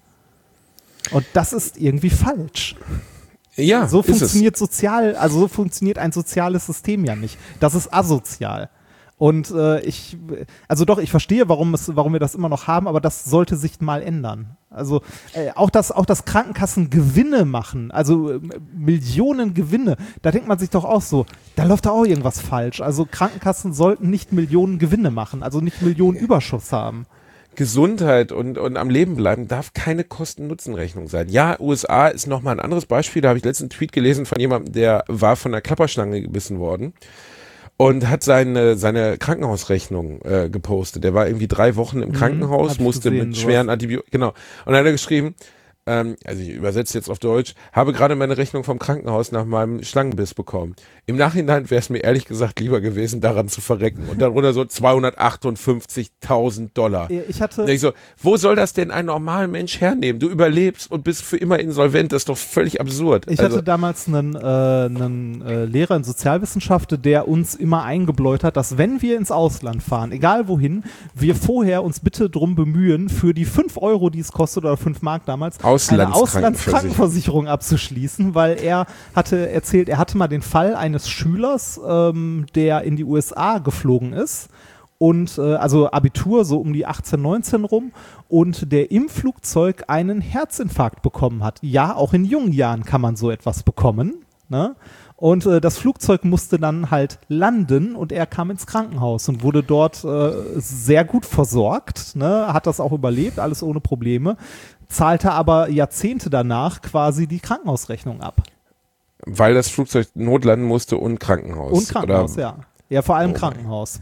Und das ist irgendwie falsch. Ja, so ist funktioniert sozial, also so funktioniert ein soziales System ja nicht. Das ist asozial. Und äh, ich, also doch, ich verstehe, warum es, warum wir das immer noch haben, aber das sollte sich mal ändern. Also äh, auch das, auch das Krankenkassen Gewinne machen, also äh, Millionen Gewinne, da denkt man sich doch auch so, da läuft da auch irgendwas falsch. Also Krankenkassen sollten nicht Millionen Gewinne machen, also nicht Millionen Überschuss haben. Gesundheit und, und am Leben bleiben darf keine Kosten-Nutzen-Rechnung sein. Ja, U S A ist nochmal ein anderes Beispiel. Da habe ich letzten Tweet gelesen von jemandem, der war von einer Klapperschlange gebissen worden und hat seine, seine Krankenhausrechnung äh, gepostet. Der war irgendwie drei Wochen im Krankenhaus, mhm, musste gesehen, mit schweren Antibiotika, genau. Und dann hat er geschrieben, ähm, also ich übersetze jetzt auf Deutsch, habe gerade meine Rechnung vom Krankenhaus nach meinem Schlangenbiss bekommen. Im Nachhinein wäre es mir ehrlich gesagt lieber gewesen, daran zu verrecken. Und darunter so zweihundertachtundfünfzigtausend Dollar. Ich hatte... Und ich so, wo soll das denn ein normaler Mensch hernehmen? Du überlebst und bist für immer insolvent. Das ist doch völlig absurd. Ich also, hatte damals einen, äh, einen äh, Lehrer in Sozialwissenschaft, der uns immer eingebläut hat, dass wenn wir ins Ausland fahren, egal wohin, wir vorher uns bitte drum bemühen, für die fünf Euro, die es kostet, oder fünf Mark damals, eine Auslandskrankenversicherung abzuschließen, weil er hatte erzählt, er hatte mal den Fall eines Schülers, ähm, der in die U S A geflogen ist und äh, also Abitur so um die achtzehn, neunzehn rum und der im Flugzeug einen Herzinfarkt bekommen hat. Ja, auch in jungen Jahren kann man so etwas bekommen, ne? Und äh, das Flugzeug musste dann halt landen und er kam ins Krankenhaus und wurde dort äh, sehr gut versorgt, ne? Hat das auch überlebt, alles ohne Probleme, zahlte aber Jahrzehnte danach quasi die Krankenhausrechnung ab. Weil das Flugzeug notlanden musste und Krankenhaus. Und Krankenhaus, oder? ja. Ja, vor allem oh. Krankenhaus.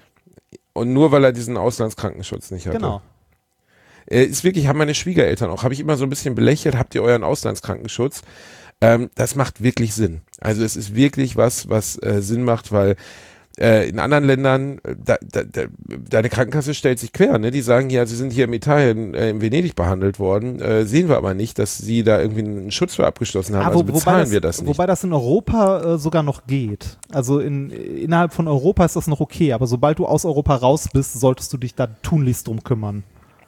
Und nur weil er diesen Auslandskrankenschutz nicht hatte. Genau. Äh, ist wirklich, haben meine Schwiegereltern auch, habe ich immer so ein bisschen belächelt, habt ihr euren Auslandskrankenschutz? Ähm, das macht wirklich Sinn. Also es ist wirklich was, was äh, Sinn macht, weil äh, in anderen Ländern, da, da, da, deine Krankenkasse stellt sich quer, ne? Die sagen ja, sie sind hier in Italien, äh, in Venedig behandelt worden, äh, sehen wir aber nicht, dass sie da irgendwie einen Schutz für abgeschlossen haben, Ah, also wo, bezahlen das, wir das nicht. Wobei das in Europa äh, sogar noch geht. Also in, innerhalb von Europa ist das noch okay, aber sobald du aus Europa raus bist, solltest du dich da tunlichst drum kümmern.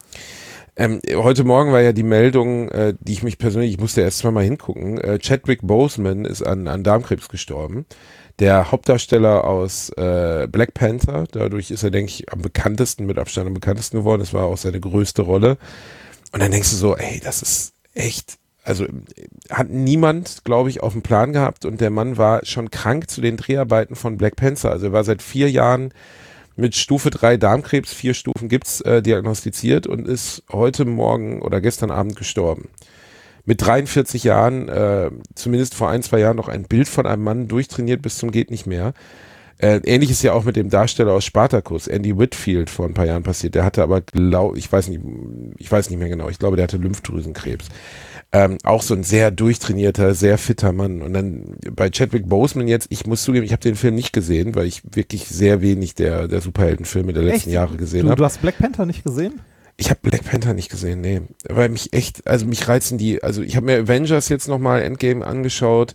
Ähm, heute Morgen war ja die Meldung, äh, die ich mich persönlich, ich musste erst zweimal hingucken, äh, Chadwick Boseman ist an, an Darmkrebs gestorben. Der Hauptdarsteller aus äh, Black Panther, dadurch ist er, denke ich, am bekanntesten, mit Abstand am bekanntesten geworden. Das war auch seine größte Rolle. Und dann denkst du so, ey, das ist echt, also hat niemand, glaube ich, auf dem Plan gehabt und der Mann war schon krank zu den Dreharbeiten von Black Panther. Also er war seit vier Jahren mit Stufe drei Darmkrebs, vier Stufen gibt's, äh, diagnostiziert und ist heute Morgen oder gestern Abend gestorben. Mit dreiundvierzig Jahren, äh, zumindest vor ein, zwei Jahren noch ein Bild von einem Mann durchtrainiert bis zum geht nicht mehr. Äh, ähnlich ist ja auch mit dem Darsteller aus Spartacus, Andy Whitfield, vor ein paar Jahren passiert. Der hatte aber, glaub, ich weiß nicht, ich weiß nicht mehr genau, ich glaube, der hatte Lymphdrüsenkrebs. Ähm, auch so ein sehr durchtrainierter, sehr fitter Mann. Und dann bei Chadwick Boseman jetzt, ich muss zugeben, ich habe den Film nicht gesehen, weil ich wirklich sehr wenig der, der Superheldenfilme der letzten Echt? Jahre gesehen Du, habe. du hast Black Panther nicht gesehen? Ich habe Black Panther nicht gesehen, nee. Weil mich echt, also mich reizen die, also ich habe mir Avengers jetzt nochmal Endgame angeschaut,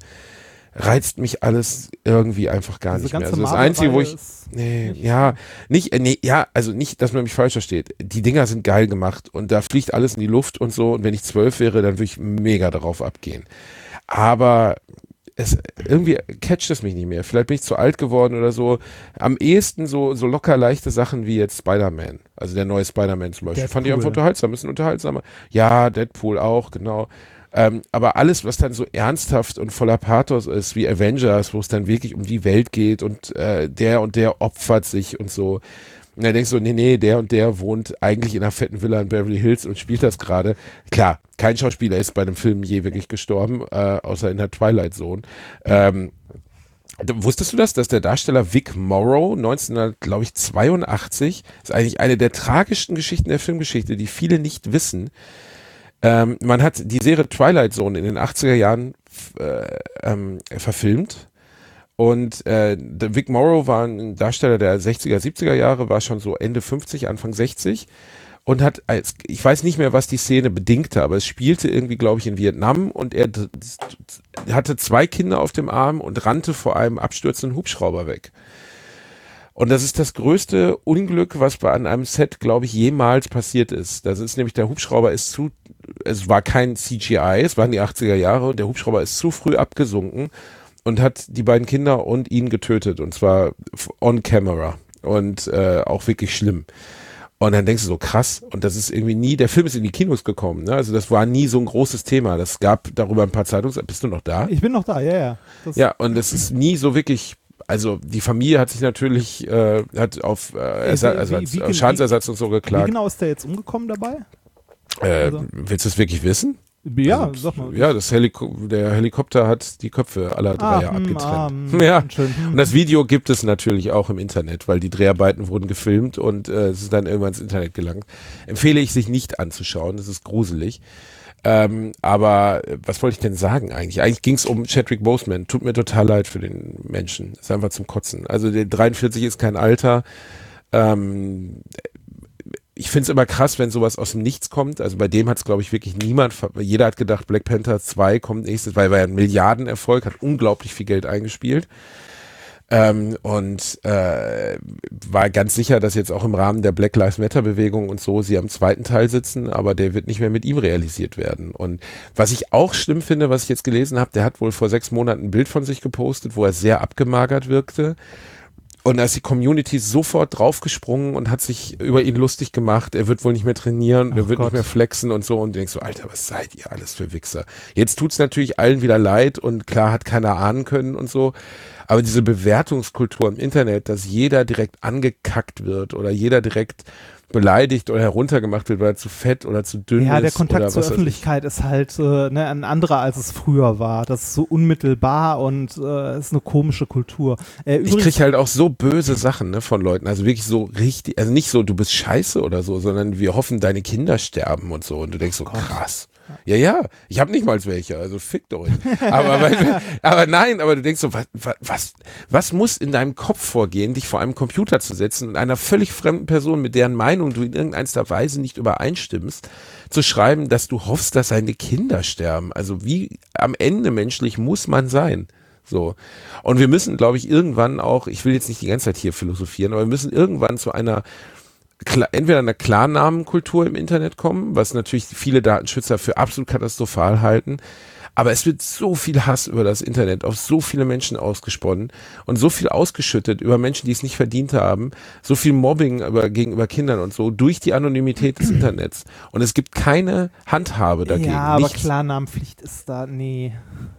reizt mich alles irgendwie einfach gar Diese nicht mehr. ganze Also das Marvel-Reihe Einzige, wo ich, ist nee, nicht- ja, nicht, äh, nee, ja, also nicht, dass man mich falsch versteht. Die Dinger sind geil gemacht und da fliegt alles in die Luft und so und wenn ich zwölf wäre, dann würde ich mega darauf abgehen. Aber es, irgendwie catcht es mich nicht mehr. Vielleicht bin ich zu alt geworden oder so. Am ehesten so, so locker leichte Sachen wie jetzt Spider-Man. Also der neue Spider-Man zum Beispiel. Deadpool. Fand ich einfach unterhaltsam, ist ein unterhaltsamer. Ja, Deadpool auch, genau. Ähm, aber alles, was dann so ernsthaft und voller Pathos ist, wie Avengers, wo es dann wirklich um die Welt geht und äh, der und der opfert sich und so. Und dann denkst du, nee, nee, der und der wohnt eigentlich in einer fetten Villa in Beverly Hills und spielt das gerade. Klar, kein Schauspieler ist bei einem Film je wirklich gestorben, äh, außer in der Twilight Zone. Ähm, wusstest du das, dass der Darsteller Vic Morrow neunzehnhundertzweiundachtzig, ist eigentlich eine der tragischsten Geschichten der Filmgeschichte, die viele nicht wissen. Ähm, man hat die Serie Twilight Zone in den achtziger Jahren äh, ähm, verfilmt. Und äh, der Vic Morrow war ein Darsteller der sechziger, siebziger Jahre, war schon so Ende fünfzig, Anfang sechzig und hat, als, ich weiß nicht mehr, was die Szene bedingte, aber es spielte irgendwie, glaube ich, in Vietnam und er d- d- hatte zwei Kinder auf dem Arm und rannte vor einem abstürzenden Hubschrauber weg. Und das ist das größte Unglück, was bei an einem Set, glaube ich, jemals passiert ist. Das ist nämlich, der Hubschrauber ist zu, es war kein C G I, es waren die achtziger Jahre und der Hubschrauber ist zu früh abgesunken und hat die beiden Kinder und ihn getötet und zwar on camera und äh, auch wirklich schlimm. Und dann denkst du so, krass, und das ist irgendwie nie, der Film ist in die Kinos gekommen, ne? Also das war nie so ein großes Thema. Das gab darüber ein paar Zeitungs... Bist du noch da? Ich bin noch da, ja, ja. Das Ja, und das ist nie so wirklich, also die Familie hat sich natürlich, äh, hat auf, äh, Ersa- wie- also wie- hat wie- auf Schadensersatz und so Wie geklagt. genau ist der jetzt umgekommen dabei? Äh, also- willst du es wirklich wissen? Ja, Also, sag mal. Ja, das Heliko- der Helikopter hat die Köpfe aller Ah, Dreier hm, abgetrennt. ah, hm, ja. schön, hm. Und das Video gibt es natürlich auch im Internet, weil die Dreharbeiten wurden gefilmt und äh, es ist dann irgendwann ins Internet gelangt. Empfehle ich, sich nicht anzuschauen, das ist gruselig. Ähm, aber äh, was wollte ich denn sagen eigentlich? Eigentlich ging es um Chadwick Boseman. Tut mir total leid für den Menschen. Ist einfach zum Kotzen. Also der dreiundvierzig ist kein Alter. Ähm, ich finde es immer krass, wenn sowas aus dem Nichts kommt. Also bei dem hat es, glaube ich, wirklich niemand, ver- jeder hat gedacht, Black Panther zwei kommt nächstes, weil er ein Milliardenerfolg, hat unglaublich viel Geld eingespielt. Ähm, und äh, war ganz sicher, dass jetzt auch im Rahmen der Black Lives Matter Bewegung und so sie am zweiten Teil sitzen, aber der wird nicht mehr mit ihm realisiert werden. Und was ich auch schlimm finde, was ich jetzt gelesen habe, der hat wohl vor sechs Monaten ein Bild von sich gepostet, wo er sehr abgemagert wirkte. Und da ist die Community sofort draufgesprungen und hat sich über ihn lustig gemacht. Er wird wohl nicht mehr trainieren, er Ach wird Gott. nicht mehr flexen und so. Und du denkst so, Alter, was seid ihr alles für Wichser? Jetzt tut's natürlich allen wieder leid und klar hat keiner ahnen können und so. Aber diese Bewertungskultur im Internet, dass jeder direkt angekackt wird oder jeder direkt beleidigt oder heruntergemacht wird, weil er zu fett oder zu dünn Ja, ist. der Kontakt oder zur was weiß ich. Öffentlichkeit ist halt äh, ne, ein anderer, als es früher war. Das ist so unmittelbar und äh, ist eine komische Kultur. Äh, Ich übrigens, krieg halt auch so böse Sachen, ne, von Leuten. Also wirklich so richtig, also nicht so, du bist scheiße oder so, sondern wir hoffen, deine Kinder sterben und so. Und du denkst so, krass. Ja, ja, ich habe nicht mal welche, also fickt euch. Aber, weil, aber nein, aber du denkst so, was, was, was muss in deinem Kopf vorgehen, dich vor einem Computer zu setzen und einer völlig fremden Person, mit deren Meinung du in irgendeiner Weise nicht übereinstimmst, zu schreiben, dass du hoffst, dass seine Kinder sterben. Also wie am Ende menschlich muss man sein. So. Und wir müssen, glaube ich, irgendwann auch, ich will jetzt nicht die ganze Zeit hier philosophieren, aber wir müssen irgendwann zu einer Kla- entweder eine Klarnamenkultur im Internet kommen, was natürlich viele Datenschützer für absolut katastrophal halten, aber es wird so viel Hass über das Internet auf so viele Menschen ausgesponnen und so viel ausgeschüttet über Menschen, die es nicht verdient haben, so viel Mobbing über, gegenüber Kindern und so durch die Anonymität des Internets. Und es gibt keine Handhabe dagegen. ja, aber Nichts. Klarnamenpflicht ist da, nee.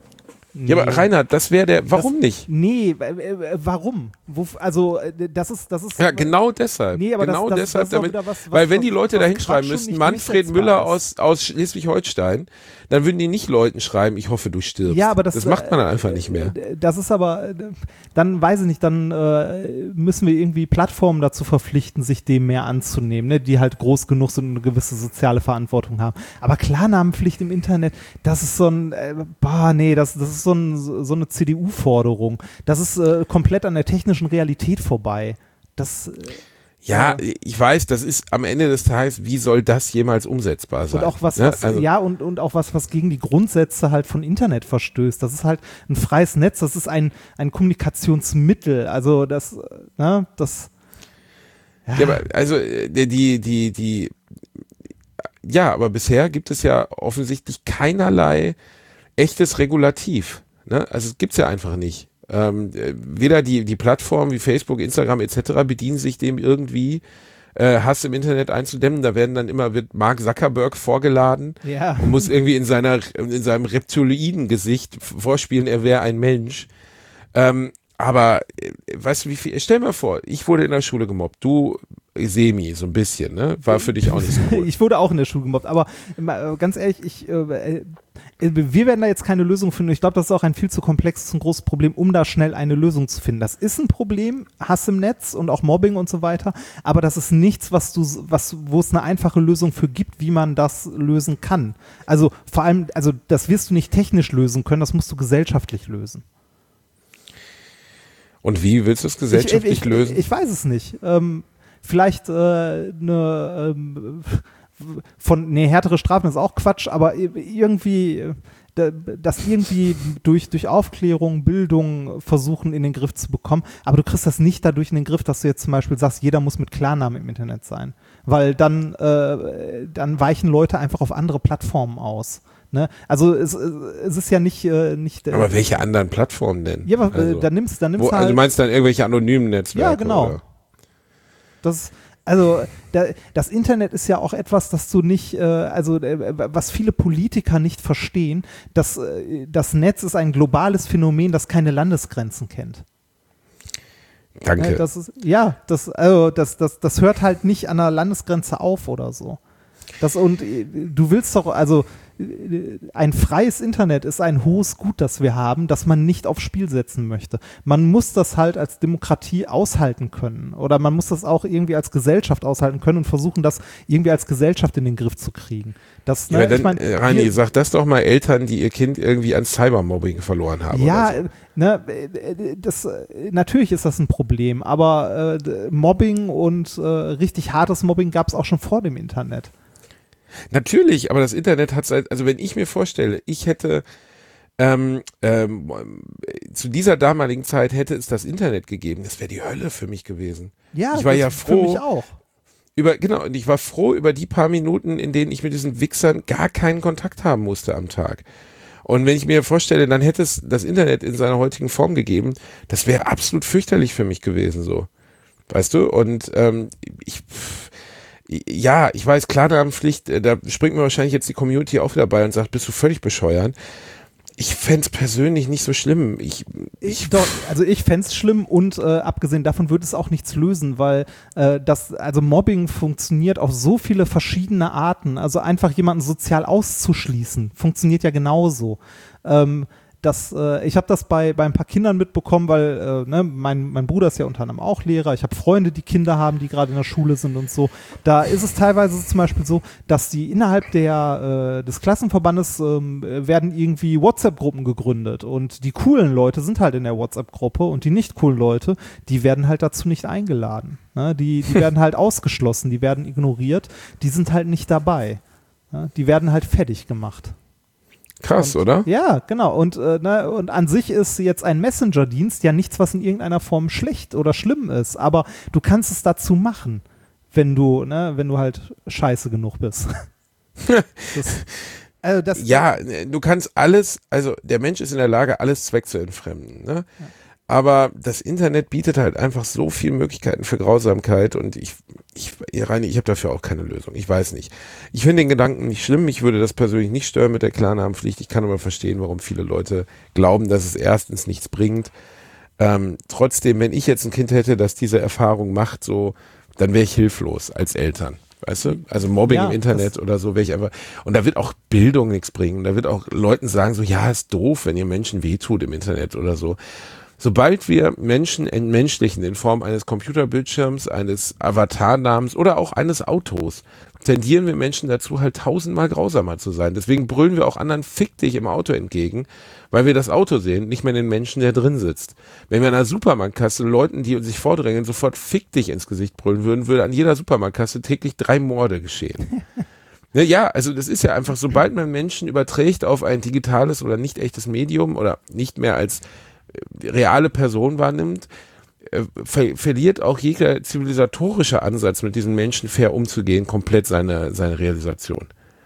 Nee. Ja, aber Reinhard, das wäre der, warum das, nicht? Nee, äh, äh, warum? Wo, also, äh, das ist, das ist. Ja, genau deshalb. Nee, aber das- genau das- deshalb, das ist auch damit, wieder was- was- weil wenn die was- Leute was da hinschreiben Quatsch und müssten, nicht Manfred durchsetzbar Müller ist. aus, aus Schleswig-Holstein, dann würden die nicht Leuten schreiben, ich hoffe, du stirbst. Ja, aber das, das macht man dann äh, einfach nicht mehr. äh, Das ist aber, äh, dann weiß ich nicht, dann äh, müssen wir irgendwie Plattformen dazu verpflichten, sich dem mehr anzunehmen, ne, die halt groß genug sind und eine gewisse soziale Verantwortung haben. Aber Klarnamenpflicht im Internet, das ist so ein, äh, bah, nee, das, das ist so, ein, so eine C D U-Forderung. Das ist äh, komplett an der technischen Realität vorbei. Das, äh, Ja, ich weiß, das ist am Ende des Tages, wie soll das jemals umsetzbar sein? Und auch was, Ne? was Also, ja, und, und auch was, was gegen die Grundsätze halt von Internet verstößt. Das ist halt ein freies Netz, das ist ein, ein Kommunikationsmittel. Also das, äh, ne, das. ja, aber also äh, die, die, die, die, ja, aber bisher gibt es ja offensichtlich keinerlei echtes Regulativ. Ne? Also es gibt's ja einfach nicht. Ähm, äh, weder die, die Plattformen wie Facebook, Instagram et cetera bedienen sich dem irgendwie, äh, Hass im Internet einzudämmen. Da werden dann immer, wird Mark Zuckerberg vorgeladen Ja. und muss irgendwie in seiner, in seinem Reptiloiden-Gesicht vorspielen, er wäre ein Mensch. Ähm, aber, äh, weißt du, wie viel, stell mir vor, ich wurde in der Schule gemobbt, du semi, so ein bisschen, ne? War für dich auch nicht so cool. Ich wurde auch in der Schule gemobbt, aber äh, ganz ehrlich, ich, äh, wir werden da jetzt keine Lösung finden. Ich glaube, das ist auch ein viel zu komplexes und großes Problem, um da schnell eine Lösung zu finden. Das ist ein Problem, Hass im Netz und auch Mobbing und so weiter, aber das ist nichts, was du, was, wo es eine einfache Lösung für gibt, wie man das lösen kann. Also vor allem, also das wirst du nicht technisch lösen können, das musst du gesellschaftlich lösen. Und wie willst du es gesellschaftlich ich, ich, lösen? Ich, ich weiß es nicht. Ähm, vielleicht äh, eine ähm, von, nee, härtere Strafen ist auch Quatsch, aber irgendwie, das irgendwie durch, durch Aufklärung, Bildung versuchen in den Griff zu bekommen, aber du kriegst das nicht dadurch in den Griff, dass du jetzt zum Beispiel sagst, jeder muss mit Klarnamen im Internet sein, weil dann, äh, dann weichen Leute einfach auf andere Plattformen aus. Ne? Also es, es ist ja nicht, äh, nicht äh, aber welche anderen Plattformen denn? Ja, aber also, äh, dann nimmst, dann nimmst wo, halt, also du meinst dann irgendwelche anonymen Netzwerke? Ja, genau. Oder? Das Also da, das Internet ist ja auch etwas, das du nicht, äh, also äh, was viele Politiker nicht verstehen, dass äh, das Netz ist ein globales Phänomen, das keine Landesgrenzen kennt. Danke. Ja, das ist, ja, das, also das, das, das hört halt nicht an der Landesgrenze auf oder so. Das, und äh, du willst doch, also ein freies Internet ist ein hohes Gut, das wir haben, das man nicht aufs Spiel setzen möchte. Man muss das halt als Demokratie aushalten können oder man muss das auch irgendwie als Gesellschaft aushalten können und versuchen, das irgendwie als Gesellschaft in den Griff zu kriegen. Das, ja, ne, dann, ich mein, Rani, hier, sag das doch mal Eltern, die ihr Kind irgendwie an Cybermobbing verloren haben. ja, oder so. ne, das, natürlich ist das ein Problem, aber äh, Mobbing und äh, richtig hartes Mobbing gab es auch schon vor dem Internet. Natürlich, aber das Internet hat seit, also wenn ich mir vorstelle, ich hätte ähm, ähm, zu dieser damaligen Zeit hätte es das Internet gegeben, das wäre die Hölle für mich gewesen. Ja, ich war das ja für froh mich auch. über genau und ich war froh über die paar Minuten, in denen ich mit diesen Wichsern gar keinen Kontakt haben musste am Tag. Und wenn ich mir vorstelle, dann hätte es das Internet in seiner heutigen Form gegeben, das wäre absolut fürchterlich für mich gewesen, so, weißt du? Und ähm, ich pff, ja, ich weiß, Klarnamenpflicht, da springt mir wahrscheinlich jetzt die Community auch wieder bei und sagt, bist du völlig bescheuert. Ich fände es persönlich nicht so schlimm. Ich, ich, ich doch, also ich fände es schlimm und äh, abgesehen davon würde es auch nichts lösen, weil äh, das, also Mobbing funktioniert auf so viele verschiedene Arten. Also einfach jemanden sozial auszuschließen, funktioniert ja genauso. Ähm, Das, äh, ich habe das bei, bei ein paar Kindern mitbekommen, weil äh, ne, mein, mein Bruder ist ja unter anderem auch Lehrer. Ich habe Freunde, die Kinder haben, die gerade in der Schule sind und so. Da ist es teilweise zum Beispiel so, dass die innerhalb der, äh, des Klassenverbandes ähm, werden irgendwie WhatsApp-Gruppen gegründet und die coolen Leute sind halt in der WhatsApp-Gruppe und die nicht coolen Leute, die werden halt dazu nicht eingeladen. Ne? Die, die werden halt ausgeschlossen, die werden ignoriert, die sind halt nicht dabei. Ne? Die werden halt fertig gemacht. krass, und, oder? Ja, genau. Und, äh, ne, und an sich ist jetzt ein Messenger-Dienst ja nichts, was in irgendeiner Form schlecht oder schlimm ist. Aber du kannst es dazu machen, wenn du, ne, wenn du halt scheiße genug bist. das, also das, ja, du kannst alles, also der Mensch ist in der Lage, alles Zweck zu entfremden. Ne? Ja. Aber das Internet bietet halt einfach so viele Möglichkeiten für Grausamkeit und ich, ich, Reini, ich habe dafür auch keine Lösung. Ich weiß nicht. Ich finde den Gedanken nicht schlimm. Mich würde das persönlich nicht stören mit der Klarnamenpflicht. Ich kann aber verstehen, warum viele Leute glauben, dass es erstens nichts bringt. Ähm, trotzdem, wenn ich jetzt ein Kind hätte, das diese Erfahrung macht, so, dann wäre ich hilflos als Eltern. Weißt du? Also Mobbing ja, im Internet oder so, wäre ich einfach. Und da wird auch Bildung nichts bringen. Da wird auch Leuten sagen, so, ja, ist doof, wenn ihr Menschen wehtut im Internet oder so. Sobald wir Menschen entmenschlichen in Form eines Computerbildschirms, eines Avatarnamens oder auch eines Autos, tendieren wir Menschen dazu, halt tausendmal grausamer zu sein. Deswegen brüllen wir auch anderen Fick dich im Auto entgegen, weil wir das Auto sehen, nicht mehr den Menschen, der drin sitzt. Wenn wir an einer Supermarktkasse Leuten, die sich vordrängen, sofort Fick dich ins Gesicht brüllen würden, würde an jeder Supermarktkasse täglich drei Morde geschehen. Ja, also das ist ja einfach, sobald man Menschen überträgt auf ein digitales oder nicht echtes Medium oder nicht mehr als reale Person wahrnimmt, äh, ver- verliert auch jeder zivilisatorische Ansatz, mit diesen Menschen fair umzugehen, komplett seine, seine Realisation.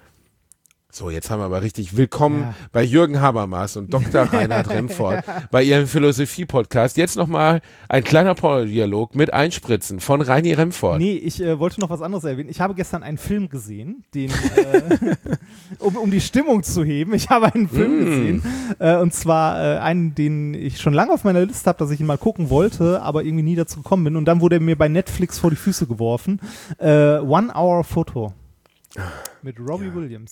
So, jetzt haben wir aber richtig willkommen ja. bei Jürgen Habermas und Doktor Reinhard Remford bei ihrem Philosophie-Podcast. Jetzt nochmal ein kleiner Pornodialog mit Einspritzen von Reini Remford. Nee, ich äh, wollte noch was anderes erwähnen. Ich habe gestern einen Film gesehen, den, äh, um, um die Stimmung zu heben. Ich habe einen Film mm. gesehen äh, und zwar äh, einen, den ich schon lange auf meiner Liste habe, dass ich ihn mal gucken wollte, aber irgendwie nie dazu gekommen bin. Und dann wurde er mir bei Netflix vor die Füße geworfen. Äh, One Hour Photo mit Robbie ja. Williams.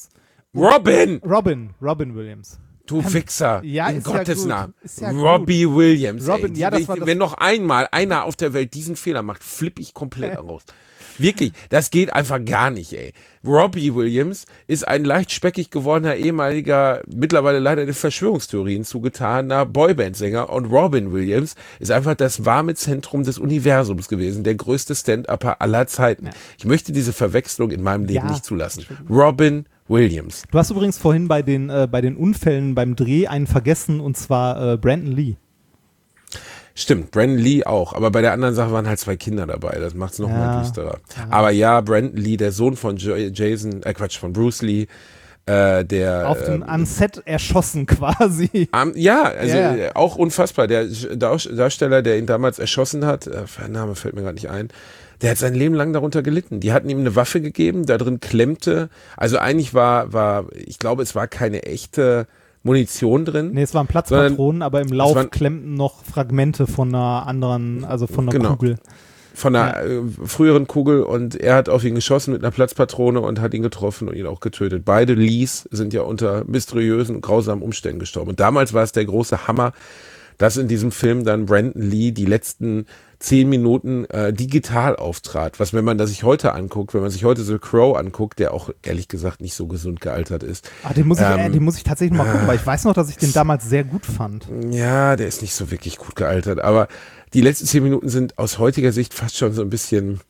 Robin! Robin, Robin Williams. Du Fixer, ja, in ist ja Gottes gut. Namen. Ist ja Robbie gut. Williams. Robin, ey. ja, das Ich- war das- Wenn noch einmal einer auf der Welt diesen Fehler macht, flippe ich komplett raus. Wirklich, das geht einfach gar nicht, ey. Robbie Williams ist ein leicht speckig gewordener ehemaliger, mittlerweile leider den Verschwörungstheorien zugetaner Boyband-Sänger, und Robin Williams ist einfach das warme Zentrum des Universums gewesen, der größte Stand-Upper aller Zeiten. Ja. Ich möchte diese Verwechslung in meinem Leben Ja, nicht zulassen. Robin Williams. Du hast übrigens vorhin bei den, äh, bei den Unfällen beim Dreh einen vergessen, und zwar äh, Brandon Lee. Stimmt, Brandon Lee auch, aber bei der anderen Sache waren halt zwei Kinder dabei, das macht es noch Ja. mal düsterer. Aber ja, Brandon Lee, der Sohn von jo- Jason, äh Quatsch, von Bruce Lee, äh, der... Auf dem ähm, am Set erschossen quasi. am- ja, also Ja. äh, auch unfassbar. Der Dar- Darsteller, der ihn damals erschossen hat, äh, der Name fällt mir gerade nicht ein, der hat sein Leben lang darunter gelitten. Die hatten ihm eine Waffe gegeben, da drin klemmte, also eigentlich war, war, ich glaube, es war keine echte Munition drin. Nee, es waren Platzpatronen, aber im Lauf waren, klemmten noch Fragmente von einer anderen, also von einer genau, Kugel. Von einer ja. äh, früheren Kugel, und er hat auf ihn geschossen mit einer Platzpatrone und hat ihn getroffen und ihn auch getötet. Beide Lees sind ja unter mysteriösen, grausamen Umständen gestorben. Und damals war es der große Hammer, dass in diesem Film dann Brandon Lee die letzten zehn Minuten äh, digital auftrat. Was, wenn man das sich heute anguckt, wenn man sich heute The Crow anguckt, der auch ehrlich gesagt nicht so gesund gealtert ist. Ah, den muss ich, ähm, äh, den muss ich tatsächlich mal gucken, weil ich weiß noch, dass ich den damals sehr gut fand. Ja, der ist nicht so wirklich gut gealtert, aber die letzten zehn Minuten sind aus heutiger Sicht fast schon so ein bisschen...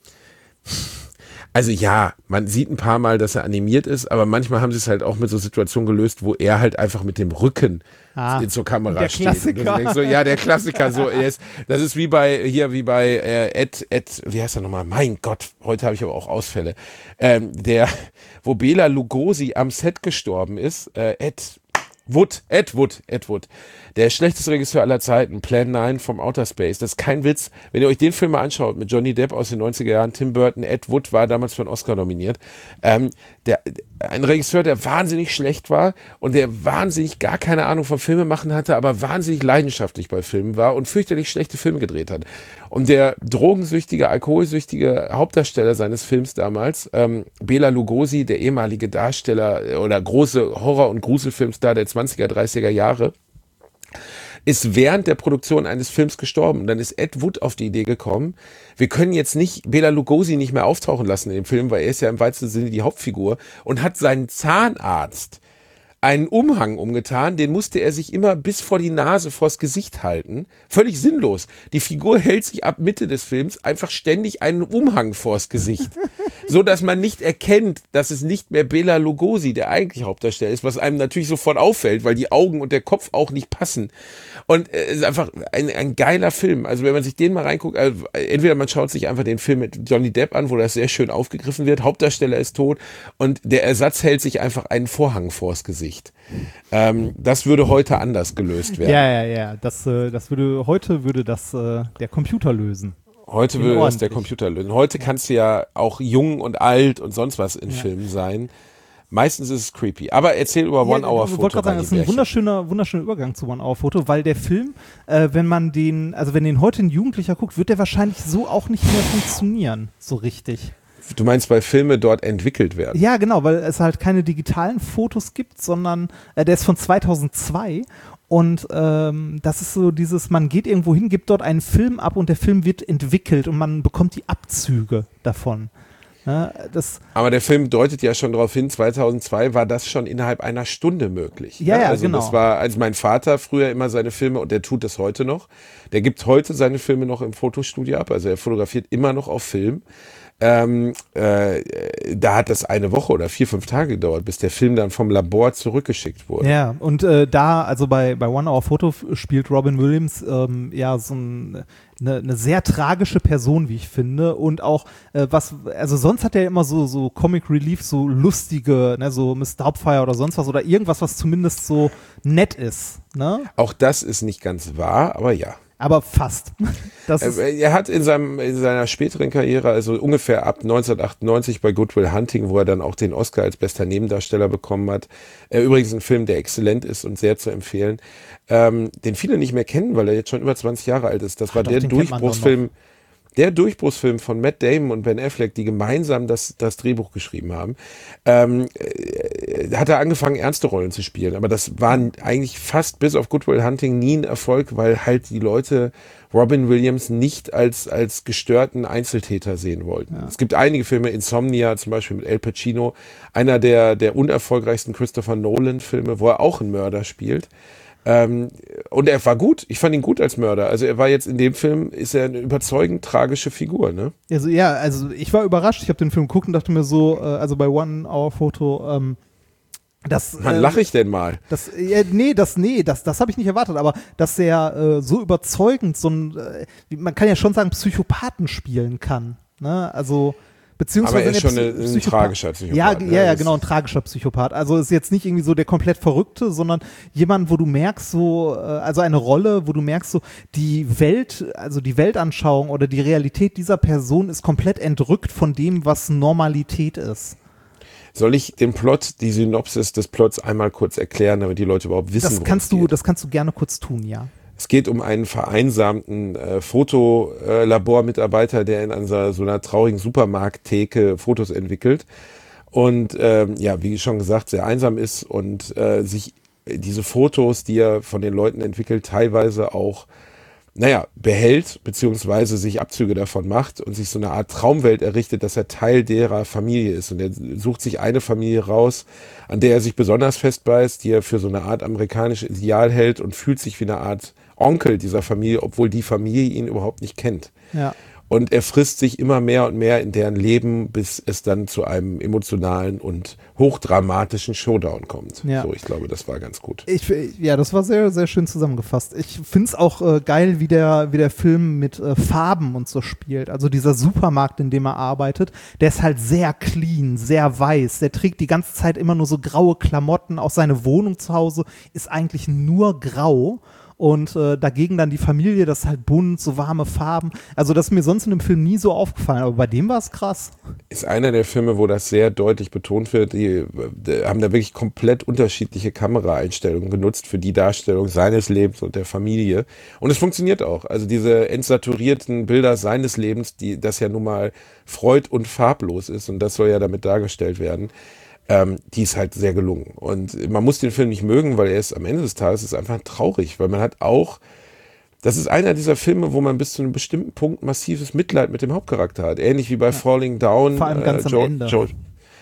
Also ja, man sieht ein paar Mal, dass er animiert ist, aber manchmal haben sie es halt auch mit so Situationen gelöst, wo er halt einfach mit dem Rücken ah, zur Kamera der steht. Klassiker. Und so, ja, der Klassiker. So, er ist, das ist wie bei hier, wie bei äh, Ed, Ed, wie heißt er nochmal? Mein Gott, heute habe ich aber auch Ausfälle. Ähm, der, wo Bela Lugosi am Set gestorben ist, äh, Ed. Wood, Ed Wood, Ed Wood, der schlechteste Regisseur aller Zeiten, Plan neun vom Outer Space, das ist kein Witz. Wenn ihr euch den Film mal anschaut, mit Johnny Depp aus den neunziger Jahren, Tim Burton, Ed Wood war damals für einen Oscar nominiert, ähm, der, ein Regisseur, der wahnsinnig schlecht war und der wahnsinnig gar keine Ahnung vom Filmemachen hatte, aber wahnsinnig leidenschaftlich bei Filmen war und fürchterlich schlechte Filme gedreht hat. Und der drogensüchtige, alkoholsüchtige Hauptdarsteller seines Films damals, ähm, Bela Lugosi, der ehemalige Darsteller oder große Horror- und Gruselfilmstar der zwanziger, dreißiger Jahre, ist während der Produktion eines Films gestorben. Und dann ist Ed Wood auf die Idee gekommen, wir können jetzt nicht Bela Lugosi nicht mehr auftauchen lassen in dem Film, weil er ist ja im weitesten Sinne die Hauptfigur, und hat seinen Zahnarzt einen Umhang umgetan, den musste er sich immer bis vor die Nase, vors Gesicht halten. Völlig sinnlos. Die Figur hält sich ab Mitte des Films einfach ständig einen Umhang vors Gesicht. So, dass man nicht erkennt, dass es nicht mehr Bela Lugosi der eigentliche Hauptdarsteller ist, was einem natürlich sofort auffällt, weil die Augen und der Kopf auch nicht passen. Und es äh, ist einfach ein, ein geiler Film. Also wenn man sich den mal reinguckt, also entweder man schaut sich einfach den Film mit Johnny Depp an, wo das sehr schön aufgegriffen wird, Hauptdarsteller ist tot und der Ersatz hält sich einfach einen Vorhang vors Gesicht. Ähm, das würde heute anders gelöst werden. Ja, ja, ja. Das, äh, das würde, heute würde das äh, der Computer lösen. Heute würde das der Computer lösen. Heute kannst du ja auch jung und alt und sonst was in ja. Filmen sein. Meistens ist es creepy. Aber erzähl über ja, One-Hour-Foto. Ich wollte gerade sagen, das ist ein wunderschöner, wunderschöner Übergang zu One-Hour-Foto, weil der Film, äh, wenn man den, also wenn den heute ein Jugendlicher guckt, wird der wahrscheinlich so auch nicht mehr funktionieren, so richtig. Du meinst, weil Filme dort entwickelt werden? Ja, genau, weil es halt keine digitalen Fotos gibt, sondern äh, der ist von zweitausendzwei und ähm, das ist so dieses, man geht irgendwo hin, gibt dort einen Film ab und der Film wird entwickelt und man bekommt die Abzüge davon. Ja, das aber der Film deutet ja schon darauf hin, zweitausendzwei war das schon innerhalb einer Stunde möglich. Ja, ja, also genau. Das war, als mein Vater früher immer seine Filme, und der tut das heute noch, der gibt heute seine Filme noch im Fotostudio ab, also er fotografiert immer noch auf Film. Ähm, äh, da hat das eine Woche oder vier, fünf Tage gedauert, bis der Film dann vom Labor zurückgeschickt wurde. Ja, und äh, da, also bei, bei One-Hour-Photo spielt Robin Williams ähm, ja so ein, eine, eine sehr tragische Person, wie ich finde, und auch äh, was, also sonst hat er immer so, so Comic Relief, so lustige, ne, so Mister Doubtfire oder sonst was oder irgendwas, was zumindest so nett ist, ne? Auch das ist nicht ganz wahr, aber ja. Aber fast. Das ist er hat in, seinem, in seiner späteren Karriere, also ungefähr ab neunzehnhundertachtundneunzig bei Good Will Hunting, wo er dann auch den Oscar als bester Nebendarsteller bekommen hat, äh, übrigens ein Film, der exzellent ist und sehr zu empfehlen, ähm, den viele nicht mehr kennen, weil er jetzt schon über zwanzig Jahre alt ist. Das Ach war doch, der den kennt man Durchbruchsfilm. der Durchbruchsfilm von Matt Damon und Ben Affleck, die gemeinsam das, das Drehbuch geschrieben haben, ähm, äh, hat er angefangen, ernste Rollen zu spielen. Aber das war eigentlich fast bis auf Good Will Hunting nie ein Erfolg, weil halt die Leute Robin Williams nicht als, als gestörten Einzeltäter sehen wollten. Ja. Es gibt einige Filme, Insomnia zum Beispiel mit Al Pacino, einer der, der unerfolgreichsten Christopher Nolan-Filme, wo er auch einen Mörder spielt. Ähm, und er war gut. Ich fand ihn gut als Mörder. Also er war jetzt in dem Film, ist er eine überzeugend tragische Figur, ne? Also ja, also ich war überrascht. Ich habe den Film geguckt und dachte mir so, äh, also bei One Hour Photo, ähm, das, Wann äh, lache ich denn mal? Das, äh, nee, das, nee, das, das habe ich nicht erwartet, aber dass er äh, so überzeugend so ein, äh, man kann ja schon sagen, Psychopathen spielen kann, ne? Also beziehungsweise aber er ist schon Psy- ein, ein Psychopath- tragischer Psychopath. Ja, ne? ja, ja, genau, ein tragischer Psychopath. Also ist jetzt nicht irgendwie so der komplett Verrückte, sondern jemand, wo du merkst so, äh, also eine Rolle, wo du merkst so, die Welt, also die Weltanschauung oder die Realität dieser Person ist komplett entrückt von dem, was Normalität ist. Soll ich den Plot, die Synopsis des Plots einmal kurz erklären, damit die Leute überhaupt wissen, Das kannst du, das kannst du gerne kurz tun, ja. Es geht um einen vereinsamten äh, Fotolabormitarbeiter, der in einer, so einer traurigen Supermarkttheke Fotos entwickelt und ähm, ja, wie schon gesagt, sehr einsam ist und äh, sich diese Fotos, die er von den Leuten entwickelt, teilweise auch naja, behält, beziehungsweise sich Abzüge davon macht und sich so eine Art Traumwelt errichtet, dass er Teil derer Familie ist. Und er sucht sich eine Familie raus, an der er sich besonders festbeißt, die er für so eine Art amerikanisches Ideal hält und fühlt sich wie eine Art Onkel dieser Familie, obwohl die Familie ihn überhaupt nicht kennt. Ja. Und er frisst sich immer mehr und mehr in deren Leben, bis es dann zu einem emotionalen und hochdramatischen Showdown kommt. Ja. So, ich glaube, das war ganz gut. Ich, ja, das war sehr, sehr schön zusammengefasst. Ich finde es auch äh, geil, wie der, wie der Film mit äh, Farben und so spielt. Also dieser Supermarkt, in dem er arbeitet, der ist halt sehr clean, sehr weiß. Der trägt die ganze Zeit immer nur so graue Klamotten. Auch seine Wohnung zu Hause ist eigentlich nur grau. Und äh, dagegen dann die Familie, das ist halt bunt, so warme Farben. Also das ist mir sonst in dem Film nie so aufgefallen, aber bei dem war es krass. Ist einer der Filme, wo das sehr deutlich betont wird. Die, die haben da wirklich komplett unterschiedliche Kameraeinstellungen genutzt für die Darstellung seines Lebens und der Familie. Und es funktioniert auch. Also diese entsaturierten Bilder seines Lebens, die das ja nun mal freud- und farblos ist und das soll ja damit dargestellt werden. Ähm, die ist halt sehr gelungen. Und man muss den Film nicht mögen, weil er ist am Ende des Tages ist einfach traurig, weil man hat auch, das ist einer dieser Filme, wo man bis zu einem bestimmten Punkt massives Mitleid mit dem Hauptcharakter hat. Ähnlich wie bei ja. Falling Down. Vor allem ganz äh, Joe, am Ende. Joe,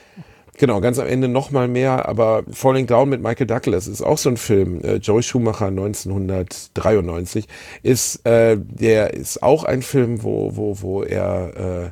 genau, ganz am Ende noch mal mehr, aber Falling Down mit Michael Douglas ist auch so ein Film. Äh, Joel Schumacher neunzehnhundertdreiundneunzig ist, äh, der ist auch ein Film, wo, wo, wo er, äh,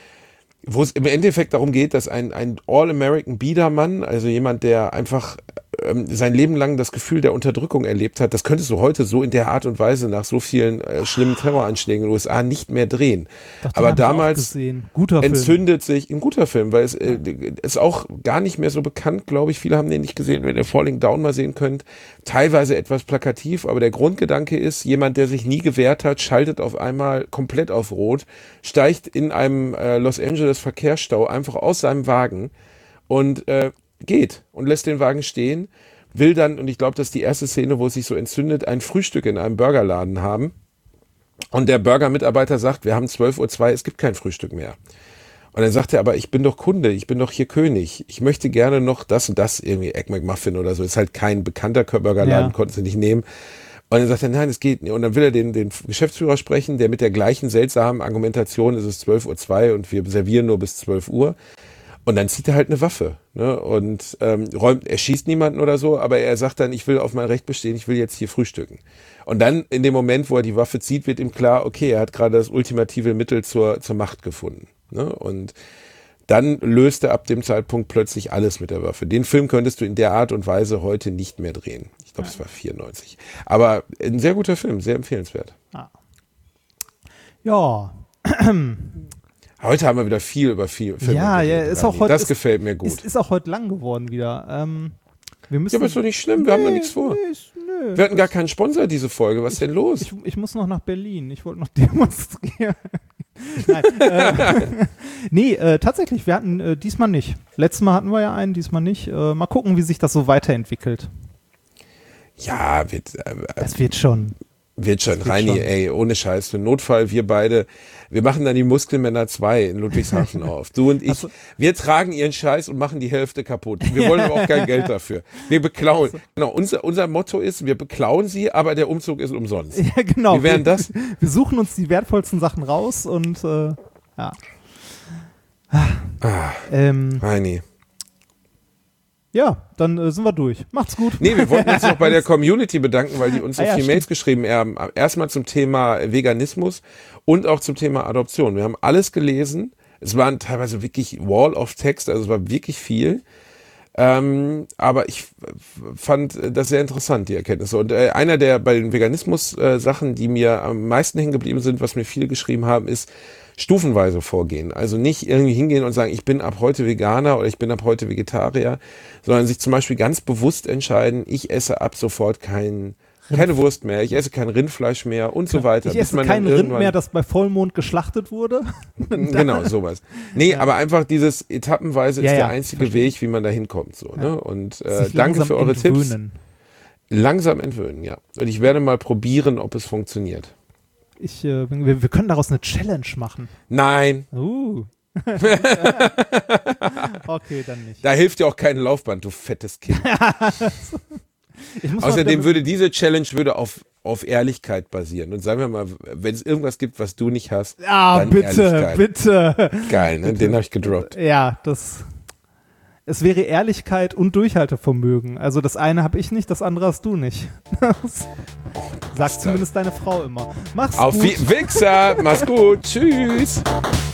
wo es im Endeffekt darum geht, dass ein, ein All-American Biedermann, also jemand, der einfach ähm, sein Leben lang das Gefühl der Unterdrückung erlebt hat, das könntest du heute so in der Art und Weise nach so vielen äh, schlimmen Terroranschlägen in den U S A nicht mehr drehen. Doch, aber damals guter entzündet Film. sich, ein guter Film, weil es äh, ist auch gar nicht mehr so bekannt, glaube ich. Viele haben den nicht gesehen, wenn ihr Falling Down mal sehen könnt. Teilweise etwas plakativ, aber der Grundgedanke ist, jemand, der sich nie gewehrt hat, schaltet auf einmal komplett auf Rot, steigt in einem äh, Los Angeles Verkehrsstau einfach aus seinem Wagen und äh, geht und lässt den Wagen stehen, will dann, und ich glaube, das ist die erste Szene, wo es sich so entzündet, ein Frühstück in einem Burgerladen haben. Und der Burger-Mitarbeiter sagt, wir haben zwölf Uhr zwei, es gibt kein Frühstück mehr. Und dann sagt er, aber ich bin doch Kunde, ich bin doch hier König. Ich möchte gerne noch das und das, irgendwie Egg McMuffin oder so. Ist halt kein bekannter Burgerladen, ja. Konnten sie nicht nehmen. Und dann sagt er, nein, es geht nicht. Und dann will er den, den Geschäftsführer sprechen, der mit der gleichen seltsamen Argumentation, es ist zwölf Uhr zwei und wir servieren nur bis zwölf Uhr. Und dann zieht er halt eine Waffe, ne? Und ähm, räumt, er schießt niemanden oder so, aber er sagt dann, ich will auf mein Recht bestehen, ich will jetzt hier frühstücken. Und dann in dem Moment, wo er die Waffe zieht, wird ihm klar, okay, er hat gerade das ultimative Mittel zur, zur Macht gefunden, ne? Und dann löst er ab dem Zeitpunkt plötzlich alles mit der Waffe. Den Film könntest du in der Art und Weise heute nicht mehr drehen. Ich glaube, es war vierundneunzig. Aber ein sehr guter Film, sehr empfehlenswert. Ah. Ja. Heute haben wir wieder viel über viel Filme. Ja, ja, ist auch heute, das ist, gefällt mir gut. Ist, ist auch heute lang geworden wieder. Ähm, wir müssen, ja, aber ist doch nicht schlimm, wir nee, haben doch nichts vor. Nee, nö, wir hatten gar keinen Sponsor diese Folge, was ist denn los? Ich, ich muss noch nach Berlin, ich wollte noch demonstrieren. Nein, äh, nee, äh, tatsächlich, wir hatten äh, diesmal nicht. Letztes Mal hatten wir ja einen, diesmal nicht. Äh, mal gucken, wie sich das so weiterentwickelt. Ja, wird, äh, das wird schon. Wird schon, wird Reini, schon. ey, ohne Scheiß. Für Notfall, wir beide, wir machen dann die Muskelmänner zwei in Ludwigshafen auf. Du und ich, Also- wir tragen ihren Scheiß und machen die Hälfte kaputt. Wir wollen aber auch kein Geld dafür. Wir beklauen. Genau, unser, unser Motto ist, wir beklauen sie, aber der Umzug ist umsonst. Ja, genau. Wie wären das? Wir suchen uns die wertvollsten Sachen raus und äh, ja. Ah, Ähm, Reini. ja, dann äh, sind wir durch. Macht's gut. Nee, wir wollten uns noch bei der Community bedanken, weil die uns so Ah ja, viele stimmt. Mails geschrieben haben. Erstmal zum Thema Veganismus und auch zum Thema Adoption. Wir haben alles gelesen. Es waren teilweise wirklich Wall of Text, also es war wirklich viel. Ähm, aber ich f- fand das sehr interessant, die Erkenntnisse. Und äh, einer der bei den Veganismus-Sachen, äh, die mir am meisten hängen geblieben sind, was mir viele geschrieben haben, ist stufenweise vorgehen. Also nicht irgendwie hingehen und sagen, ich bin ab heute Veganer oder ich bin ab heute Vegetarier, sondern sich zum Beispiel ganz bewusst entscheiden, ich esse ab sofort kein, keine Wurst mehr, ich esse kein Rindfleisch mehr und so weiter. Ich bis esse man kein dann Rind irgendwann- mehr, das bei Vollmond geschlachtet wurde. Genau, sowas. Nee, Ja. aber einfach dieses etappenweise Ja, ist ja, der einzige Weg, wie man da hinkommt. So, ne? Und äh, Sich danke langsam für eure Tipps. entwöhnen. Langsam entwöhnen, ja. Und ich werde mal probieren, ob es funktioniert. Ich, äh, wir, wir können daraus eine Challenge machen. Nein, Uh. Okay, dann nicht. da hilft dir auch kein Laufband, du fettes Kind. Ich muss mal Außerdem wieder- würde diese Challenge würde auf, auf Ehrlichkeit basieren. Und sagen wir mal, wenn es irgendwas gibt, was du nicht hast, Ah, dann bitte, Ehrlichkeit. bitte. Geil, ne? Den habe ich gedroppt. Ja, das. Es wäre Ehrlichkeit und Durchhaltevermögen. Also das eine habe ich nicht, das andere hast du nicht. Das sagt zumindest deine Frau immer. Mach's Auf gut. Wie- Wichser, mach's gut, tschüss.